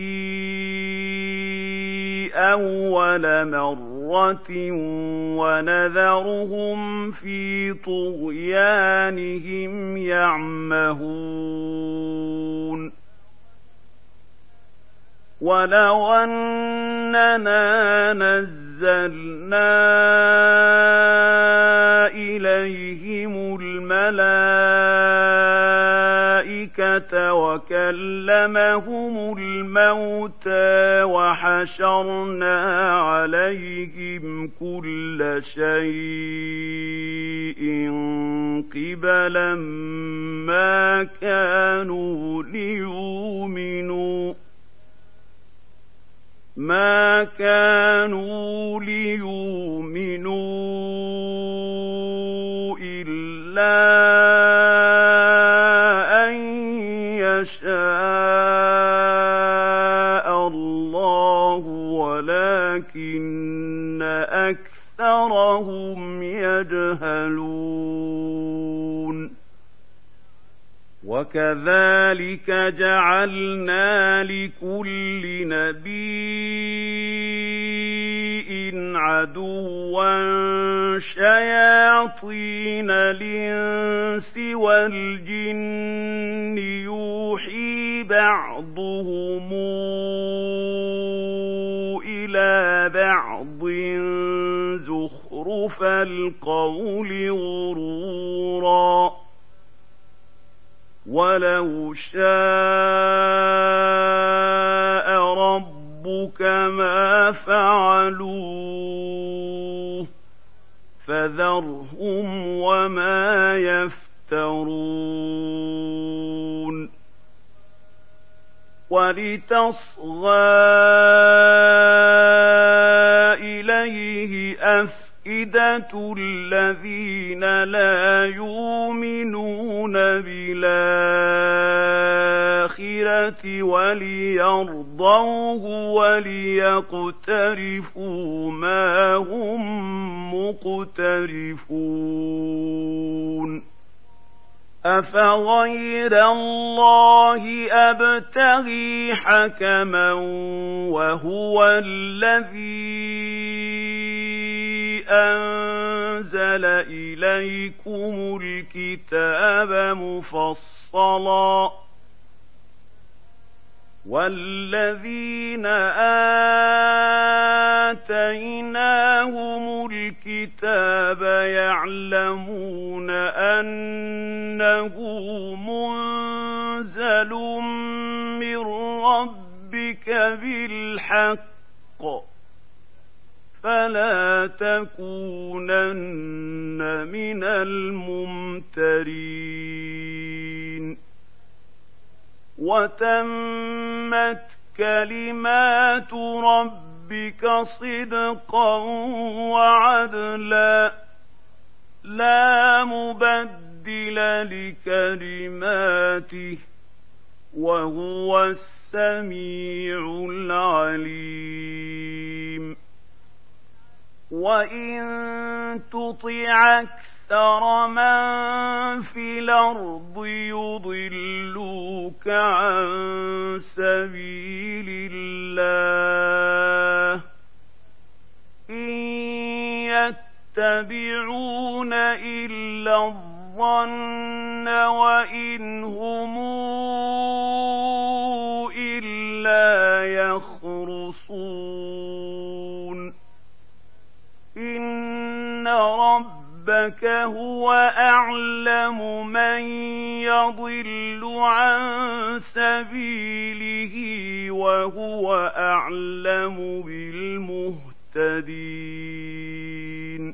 أول مرة ونذرهم في طغيانهم يعمهون ولو أننا نزلنا إليهم الملائكة وكلمهم الموتى وحشرنا عليهم كل شيء قبلا ما كانوا ليؤمنوا ما كانوا ليؤمنوا إلا أن يشاء الله ولكن أكثرهم يجهلون وكذلك جعلنا لكل نبي عدوا شياطين الإنس والجن يوحي بعضهم إلى بعض زخرف القول غرورا ولو شاء ربك ما فعلوه فذرهم وما يفترون ولتصغى إليه أفئدة الذين لا يؤمنون بالآخرة وليرضوه وليقترفوا ما هم مقترفون أفغير الله أبتغي حكما وهو الذي أنزل إليكم الكتاب مفصلا والذين آتيناهم الكتاب يعلمون أنه منزل من ربك بالحق فلا تكونن من الممترين وتمت كلمات ربك صدقا وعدلا لا مبدل لكلماته وهو السميع العليم وإن تطع أكثر من في الأرض يضلوك عن سبيل الله إن يتبعون إلا الظن وإن هم إلا يخرصون إن ربك هو أعلم من يضل عن سبيله وهو أعلم بالمهتدين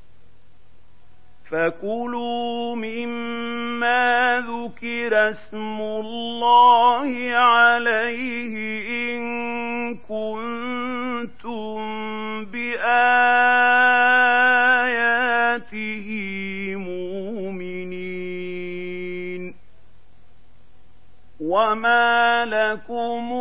فكلوا مما ذكر اسم الله عليه إن كنتم بآياته مؤمنين وما لكم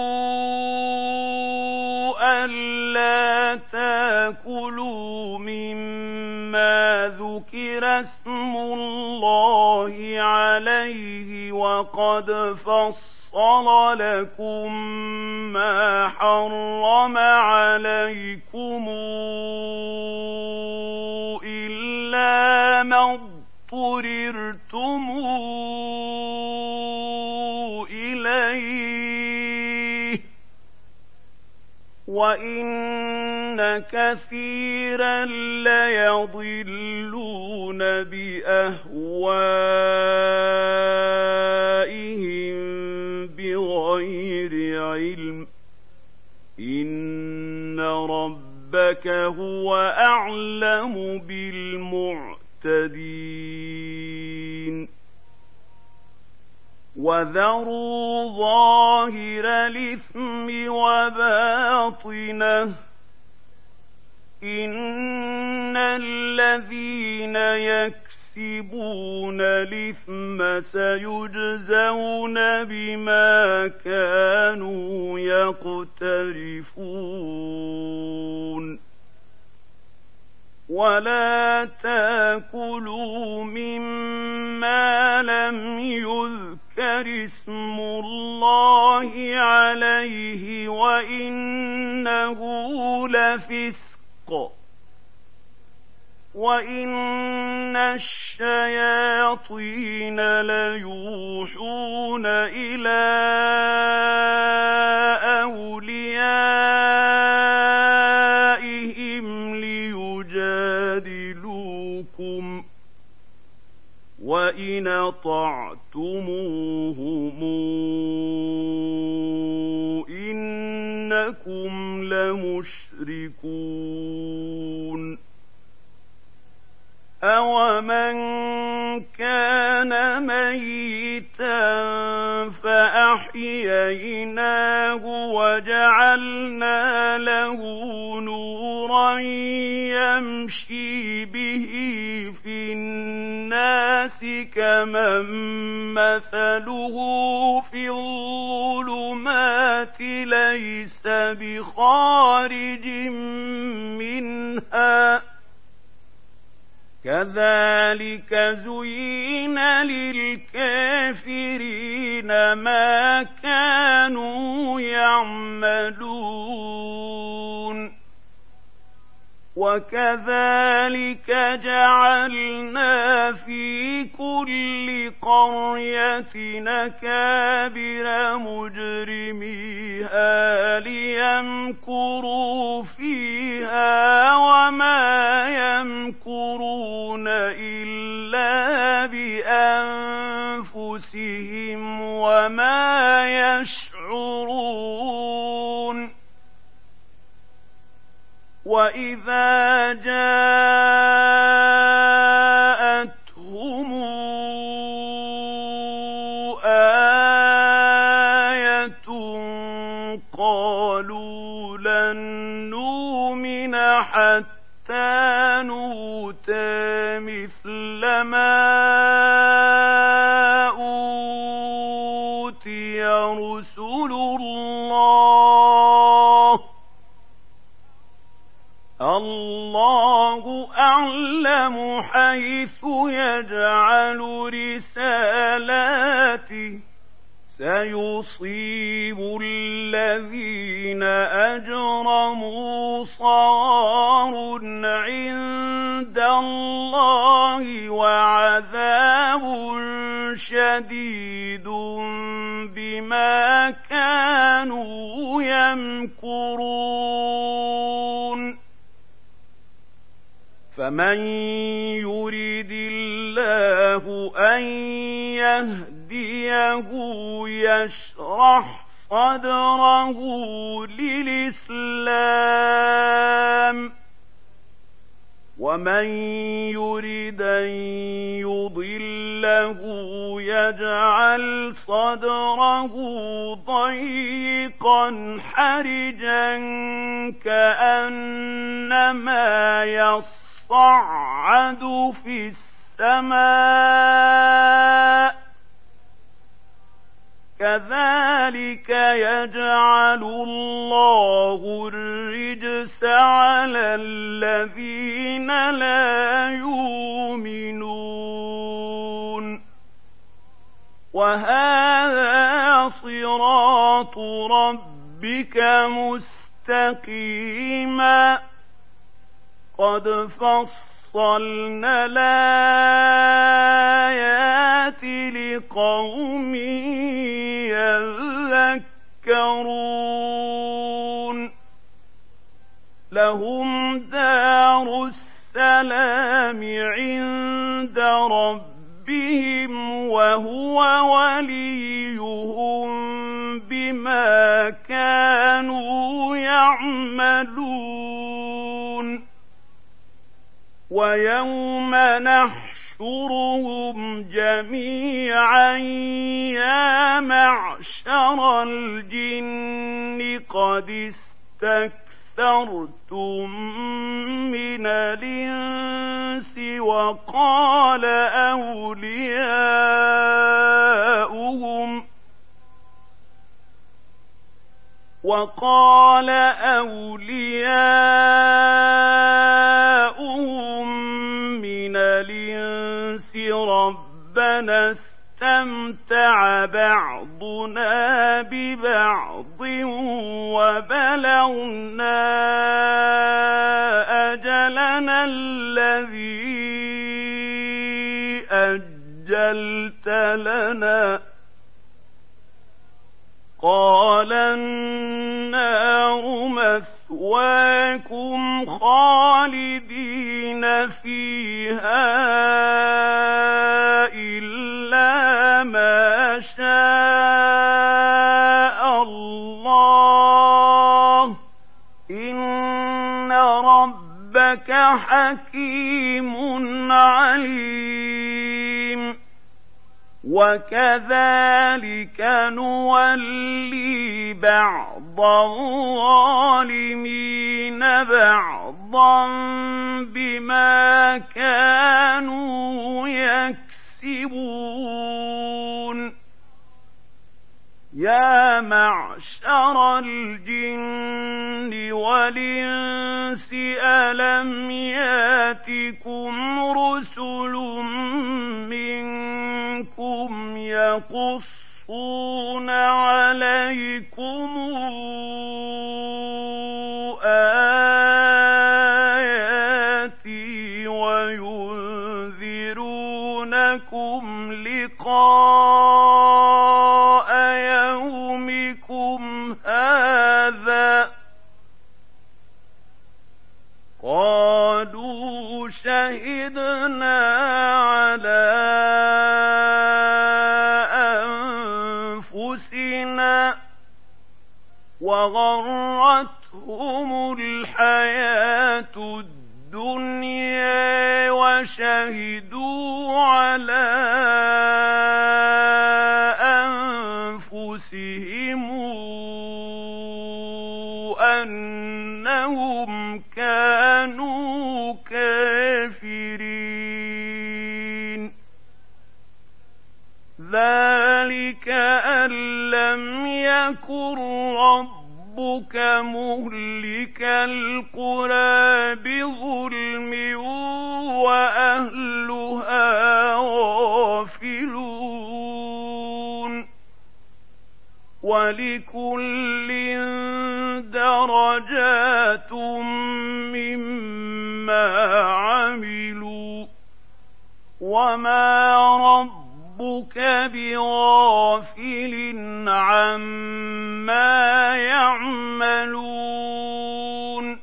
ألا تأكلوا مما ذكر اسم الله عليه وقد فصل لكم ما حرم عليكم إلا ما اضطررتم إليه وإن كثيرا ليضلون بأهوائهم بغير علم إن ربك هو أعلم بالمعتدين وذروا ظاهر الإثم وباطنه إن الذين يكسبون الإثم سيجزون بما كانوا يقترفون ولا تأكلوا مما لم يذكر اسم الله عليه وإنه لفسق وإن الشياطين ليوحون إلى أوليائهم ليجادلوكم وإن أطعتموهم إنكم لمشركون أومن كان ميتا فأحييناه وجعلنا له نورا يمشي به في الناس كمن مثله في الظلمات ليس بخارج منها كذلك زين للكافرين ما كانوا يعملون وكذلك جعلنا في كل قرية أكابر مجرميها ليمكروا فيها وما يمكرون إلا بأنفسهم وإذا جاءتهم آية قالوا لن نؤمن حتى نؤتى مثل ما أوتي رسل الله الله أعلم حيث يجعل رسالاته سيصيب الذين أجرموا صغار عند الله وعذاب شديد بما كانوا يمكرون فمن يريد الله أن يهديه يشرح صدره للإسلام ومن يريد أن يضله يجعل صدره ضيقا حرجا كأنما يصعد في السماء كذلك يجعل الله الرجس على الذين لا يؤمنون وهذا صراط ربك مستقيما قد فصلنا الآيات لقوم يذكرون لهم دار السلام عند ربهم وهو وليهم بما كانوا يعملون ويوم نحشرهم جميعا يا معشر الجن قد استكثرتم من الإنس وقال أولياؤهم وقال أولياؤهم من الإنس ربنا استمتع بعضنا ببعض وبلغنا أجلنا الذي أجلت لنا قال النار مثواكم خالدين فيها إلا ما شاء الله إن ربك حكيم عليم وكذلك نولي بعض الظالمين بعضا بما كانوا يكسبون يا معشر الجن والإنس ألم ياتكم رسل منكم يقصون عليكم آياتي وينذرونكم لقاء يومكم هذا قالوا شهدنا على أنفسنا وغرتهم غرتهم الحياة الدنيا وشهدوا على أنفسهم أنهم كانوا كافرين ذلك أن لم يكن ربك مهلك القرى بظلم وأهلها غافلون ولكل درجات مما عملوا وما ربك ربك بغافل عما يعملون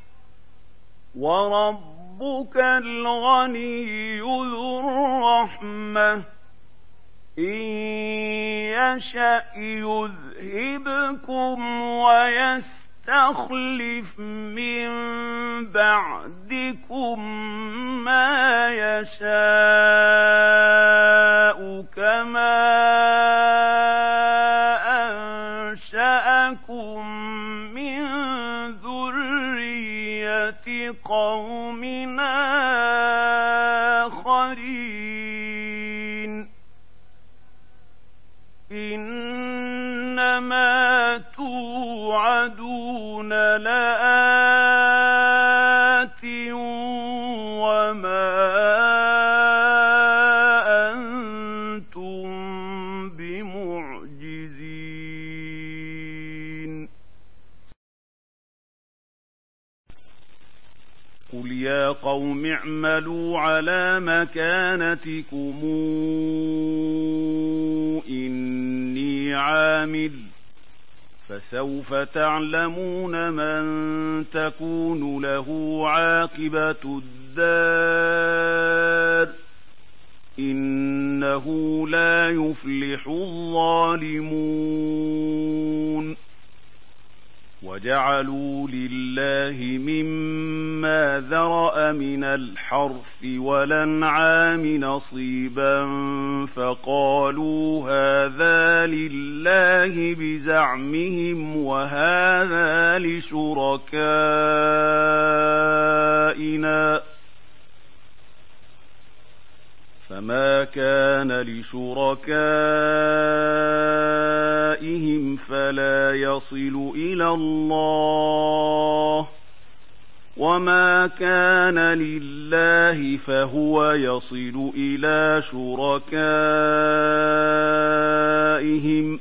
وربك الغني ذو الرحمة إن يشأ يذهبكم ويستخلف من بعدكم ما يشاء كما أنشأكم من ذرية قوم آخرين إنما توعدون لآت وما أنتم بمعجزين قل يا قوم اعملوا على مكانتكم إني عامل فسوف تعلمون من تكون له عاقبة الدار إنه لا يفلح الظالمون وجعلوا لله مما ذرأ من الحرث والأنعام نصيبا فقالوا هذا لله بزعمهم وهذا لشركائنا فما كان لشركائهم فلا يصل إلى الله وما كان لله فهو يصل إلى شركائهم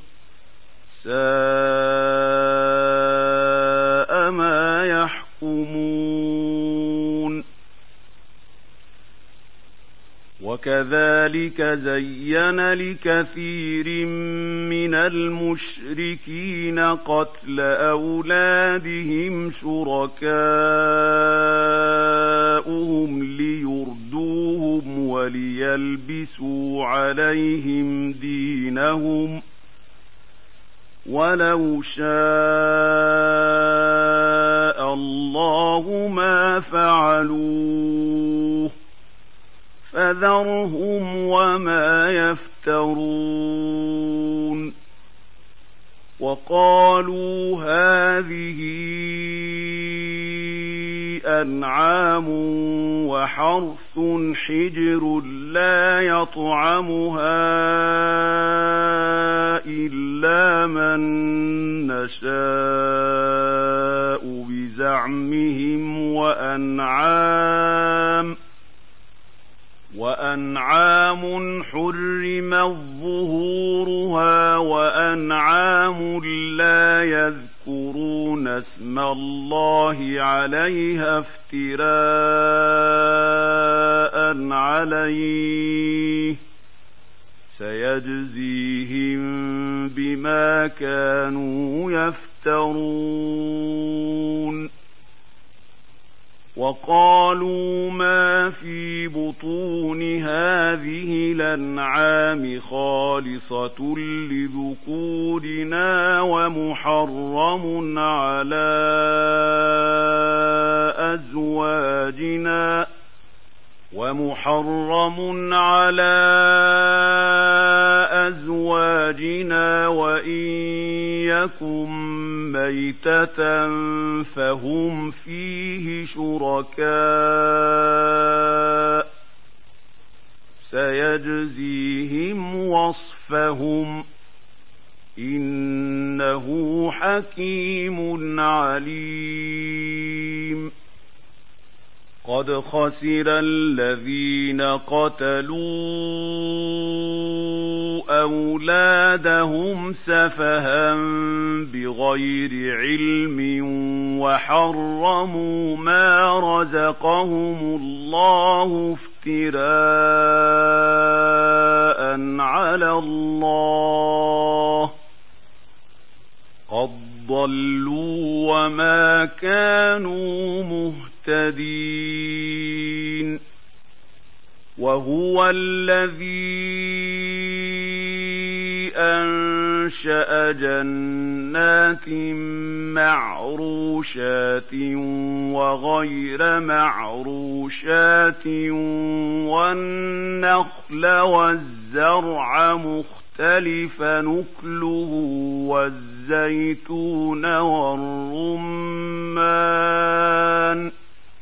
ساء ما يحكمون وكذلك زين لكثير من المشركين قتل أولادهم شركاؤهم ليردوهم وليلبسوا عليهم دينهم ولو شاء الله ما فعلوه فذرهم وما يفترون وقالوا هذه أنعام وحرث حجر لا يطعمها إلا من نشاء بزعمهم وأنعام وأنعام حرمت ظهورها وأنعام لا يذكرون اسم الله عليها افتراء عليه سيجزيهم بما كانوا يفترون وقالوا ما في بطون هذه الأنعام خالصة لذكورنا ومحرم على أزواجنا ومحرم على أزواجنا وإن يكن ميتة فهم فيه شركاء سيجزيهم وصفهم إنه حكيم عليم قد خسر الذين قتلوا أولادهم سفها بغير علم وحرموا ما رزقهم الله افتراء على الله قد ضلوا وما كانوا مهتدين وهو الذي أنشأ جنات معروشات وغير معروشات والنخل والزرع مختلفا نكله والزيتون والرمان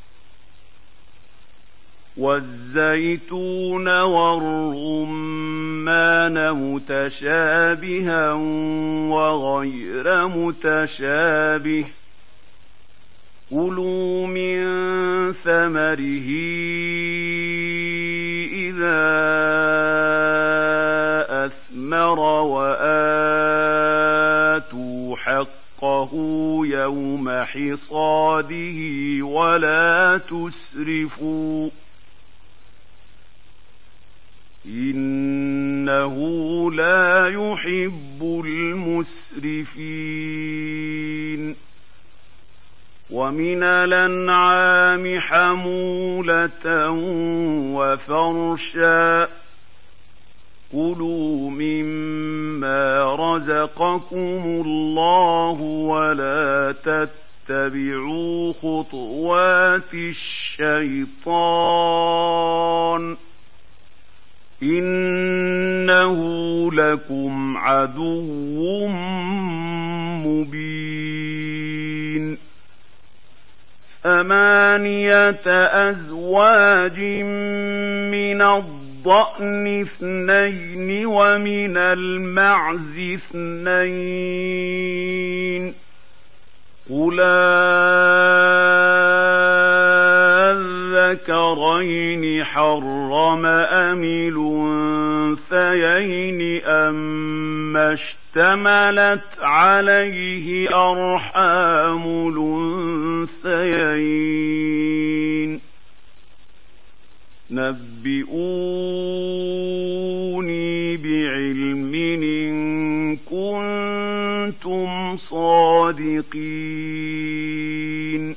والزيتون والرمان متشابها وغير متشابه كلوا من ثمره إذا أثمر وآتوا حقه يوم حصاده ولا تسرفوا إنه لا يحب المسرفين ومن الأنعام حمولة وفرشا كلوا مما رزقكم الله ولا تتبعوا خطوات الشيطان إنه لكم عدو مبين ثمانية أزواج من الضأن اثنين ومن المعز اثنين قل الذكرين حرم أم الأنثيين أما اشتملت عليه أرحام الأنثيين نبئوني بعلم إن كنتم صادقين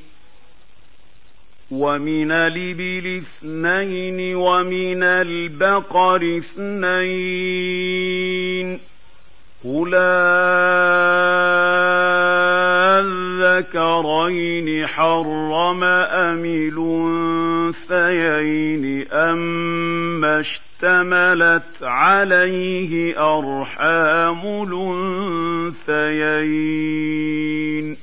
ومن الإبل اثنين ومن البقر اثنين قل الذكرين حرم أم الأنثيين أما اشتملت عليه أرحام الأنثيين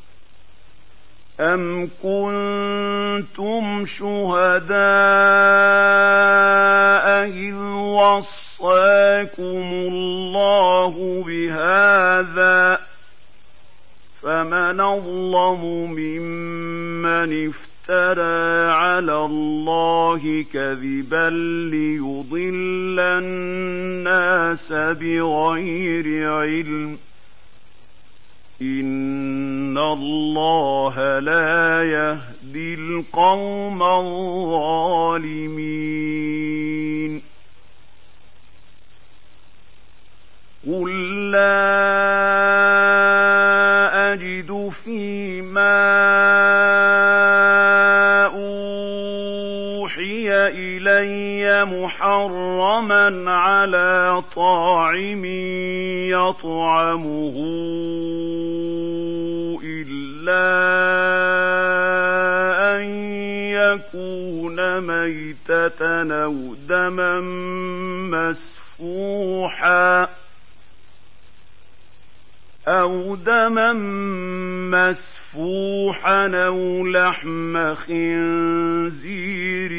أم كنتم شهداء إذ وصاكم الله بهذا فمن أظلم ممن افترى على الله كذبا ليضل الناس بغير علم إن الله لا يهدي القوم الظالمين قل لا أجد فيما ميتة أو دما مسفوحا أو دما مسفوحا أو لحم خنزير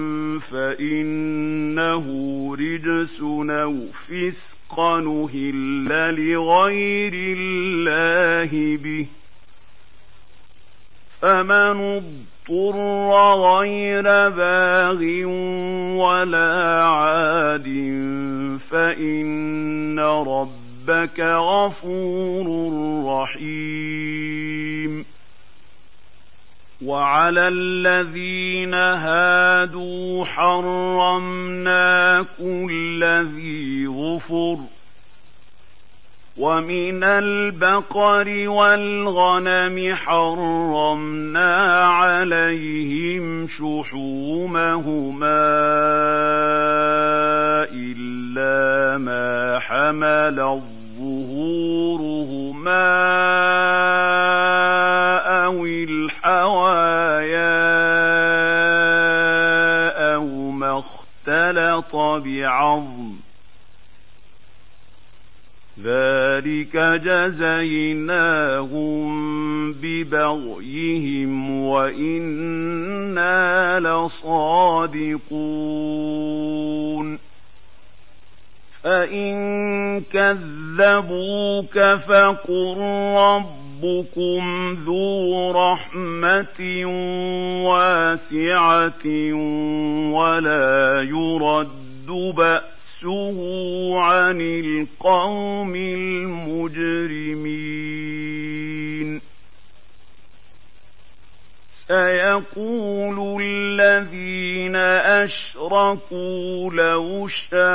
فإنه رجس أو فسقا أهل لغير الله به فمن اضطر غير باغ ولا عاد فإن ربك غفور رحيم. وعلى الذين هادوا حرمنا كل ذي ظفر ومن البقر والغنم حرمنا عليهم شحومهما إلا ما حملت ظهورهما أو الحوايا أو ما اختلط بعظم ذلك جزيناهم ببغيهم وإنا لصادقون. فإن كذبوك فقل ربكم ذو رحمة واسعة ولا يرد بأسه عن القوم المجرمين. سيقول الذين أشركوا لو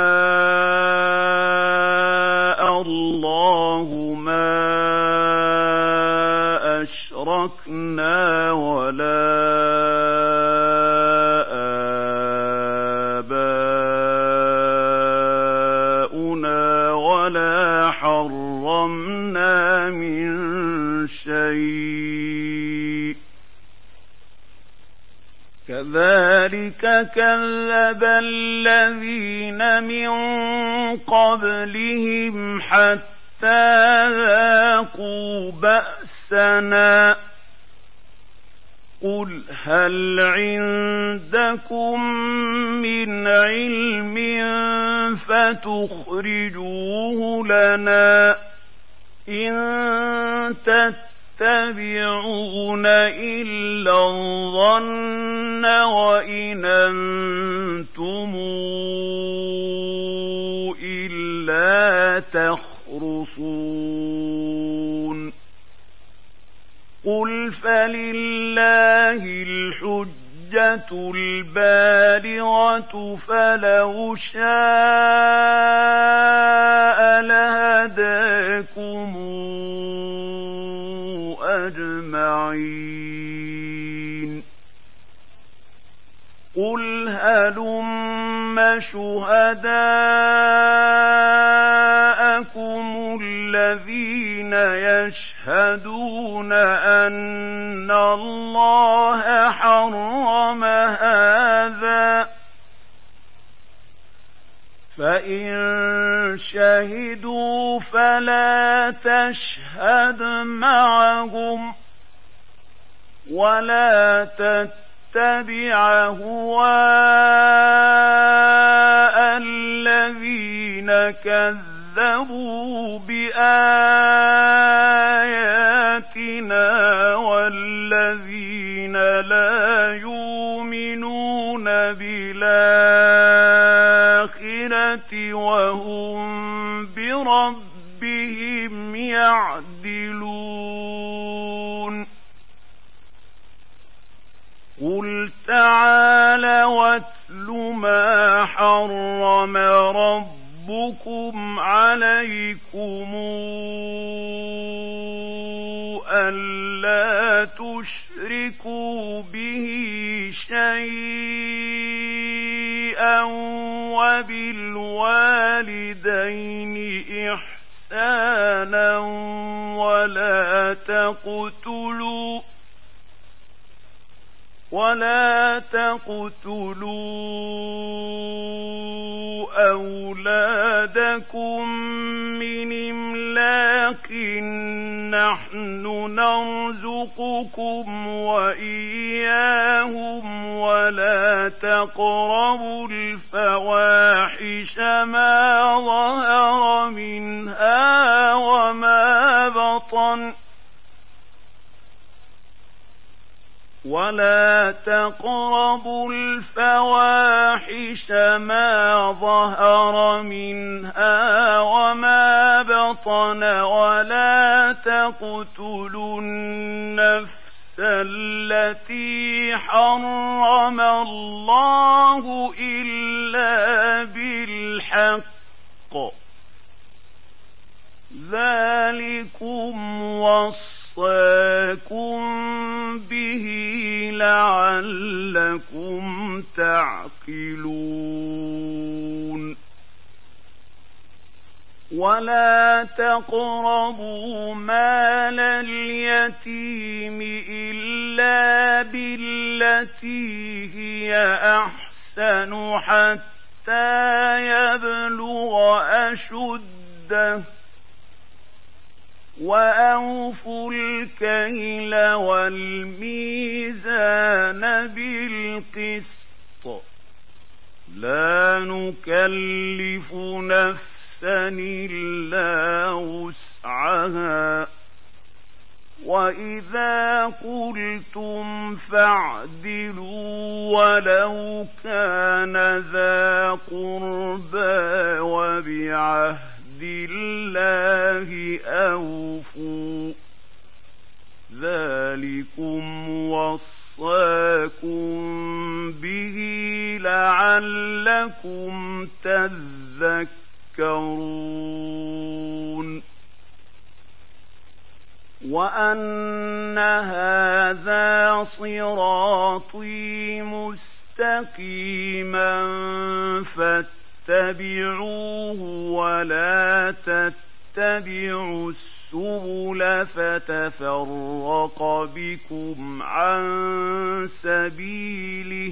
شاء الله ما أشركنا ولا آباؤنا ولا حرمنا من شيء كذلك كذب الذين من قبلهم حتى ذاقوا بأسنا قل هل عندكم من علم فتخرجوه لنا إن تتبعون إلا الظن وإن أنتم إلا تخرصون قل فلله الحجة البالغة فلو شاء لهداكم أجمعين. قل هلم شهداءكم الذين يشهدون أن الله حرم هذا فإن شهدوا فلا تشهد معهم ولا تتبع هواء الذين كذبوا بآياتنا والذين لا يؤمنون بالآخرة وهم بربهم يعدلون. قل تعالى واتل ما حرم ربكم عليكم ألا تشركوا به شيئا وبالوالدين إحسانا ولا تقتلوا ولا تقتلوا أولادكم من إملاق نحن نرزقكم وإياهم ولا تقربوا الفواحش ما ظهر منها وما بطن ولا تقربوا الفواحش ما ظهر منها وما بطن ولا تقتلوا النفس التي حرم الله إلا بالحق ذلكم وصاكم به لعلكم تعقلون ولا تقربوا مال اليتيم إلا بالتي هي أحسن حتى يبلغ أشده وأوفوا الكيل والميزان بالقسط لا نكلف نفسا إلا وسعها وإذا قلتم فاعدلوا ولو كان ذا قربى وبعهد الله أوفوا ذلكم وصاكم به لعلكم تذكرون وأن هذا صراطي مستقيما فاتبعوه ولا تتبعوا السبل فتفرق بكم عن سبيله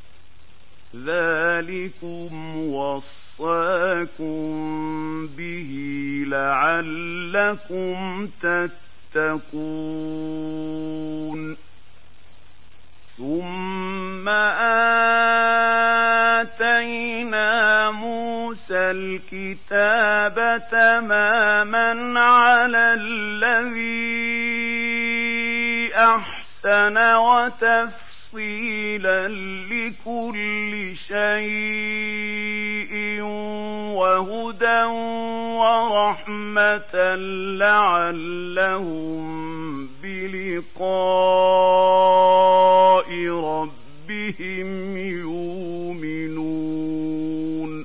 ذلكم وصاكم به لعلكم تتقون ثم آتينا موسى الكتاب تماما على الذي أحسن وتفصيلا لكل شيء وهدى ورحمة لعلهم بلقاء ربهم يؤمنون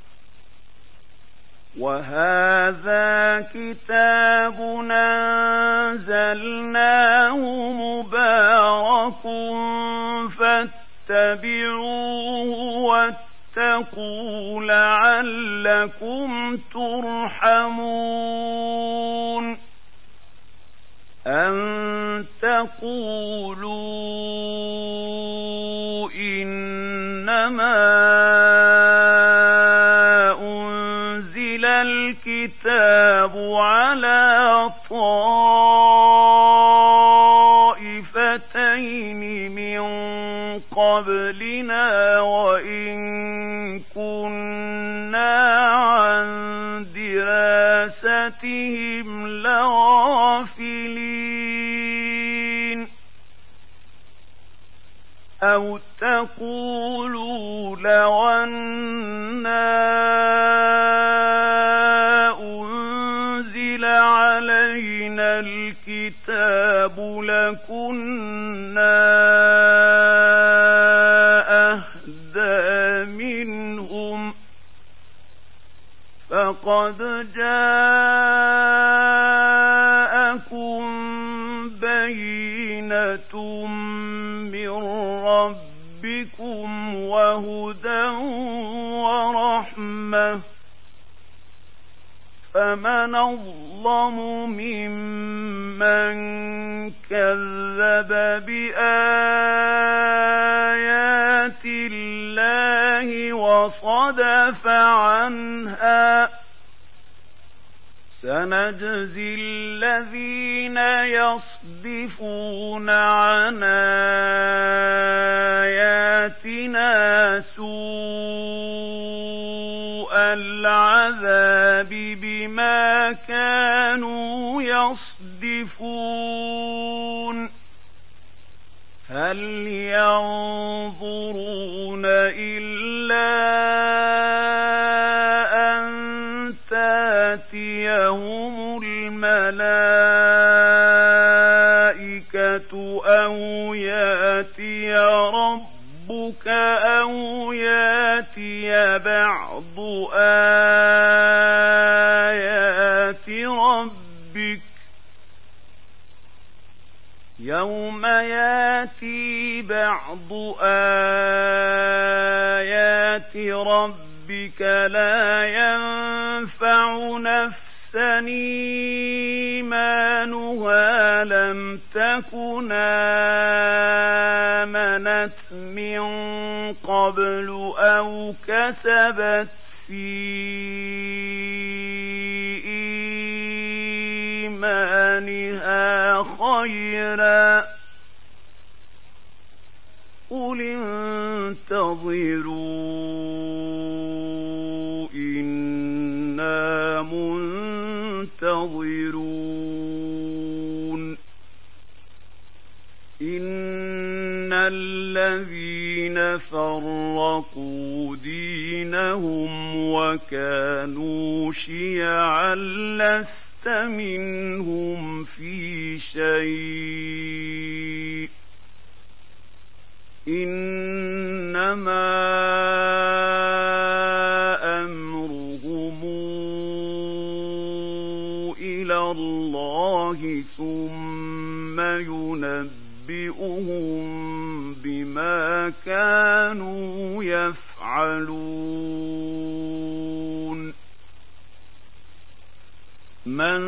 وهذا كتاب أنزلناه مبارك فاتبعوه واتقوا لعلكم ترحمون أن تقولوا إنما أنزل الكتاب على طائفتين من قبلنا وإن كنا عن دراستهم لغافلين أو تقولوا لو أنا أنزل علينا الكتاب لكنا أهدى منهم فقد جاءكم بينة من ربكم وهدى ورحمة فمن أظلم ممن كذب بآيات عنها سنجزي الذين يصدفون عن آياتنا سوء العذاب بما كانوا يصدفون هل ينظرون إلا أن تأتيهم الملائكة أو يأتي ربك أو يأتي بعض آيات ربك يوم يأتي بعض آيات ربك لا ينفع نفسا إيمانها لم تكن آمنت من قبل أو كسبت في إيمانها خيرا قل انتظروا إنا منتظرون إن الذين فرقوا دينهم وكانوا شيعا لست منهم في شيء إنما أمرهم إلى الله ثم ينبئهم بما كانوا يفعلون من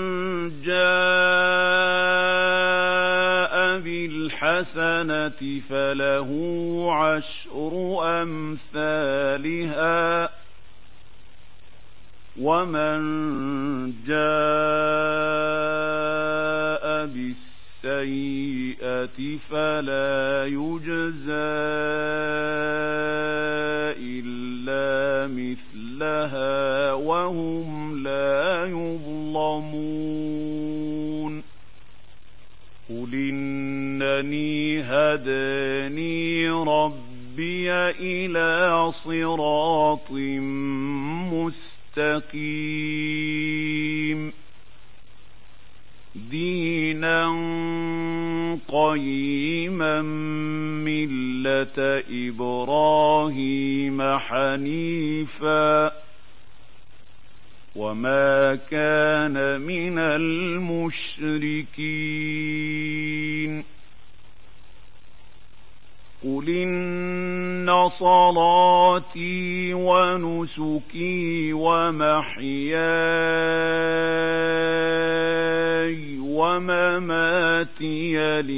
جاء بالحسنة فله عشر أمثالها ومن جاء بالسيئة فلا يجزى إلا مثلها وهم لا يظلمون قل إنني هداني ربي إلى صراط مستقيم دينا قيما ملة إبراهيم حنيفا وما كان من المشركين قل إن صلاتي ونسكي ومحياي ومماتي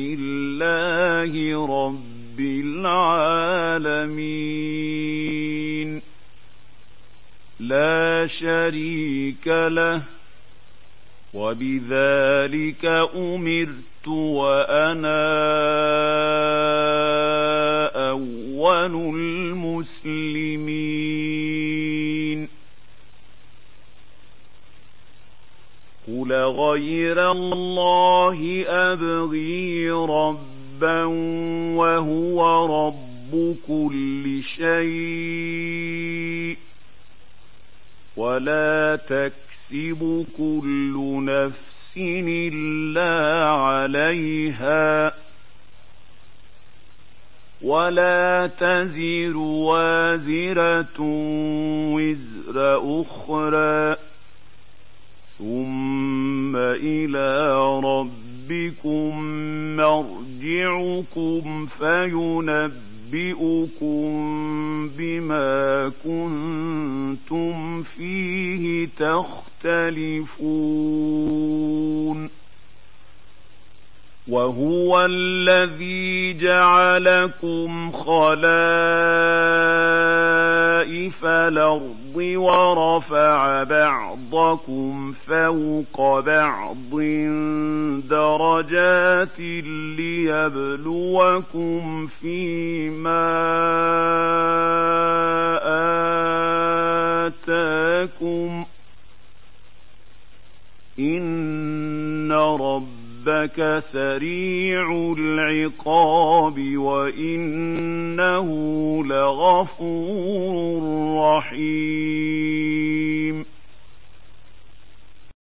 لله رب العالمين لا شريك له وبذلك أمرت وأنا أول المسلمين قل غير الله أبغي ربا وهو رب كل شيء ولا تكسب كل نفس إلا عليها ولا تزر وازرة وزر أخرى ثم إلى ربكم مرجعكم فينبئكم بما كنتم فيه تختلفون وهو الذي جعلكم خلائف خسائف الأرض ورفع بعضكم فوق بعض درجات ليبلوكم فيما آتاكم إن ربك سريع العقاب وإنه لغفور رحيم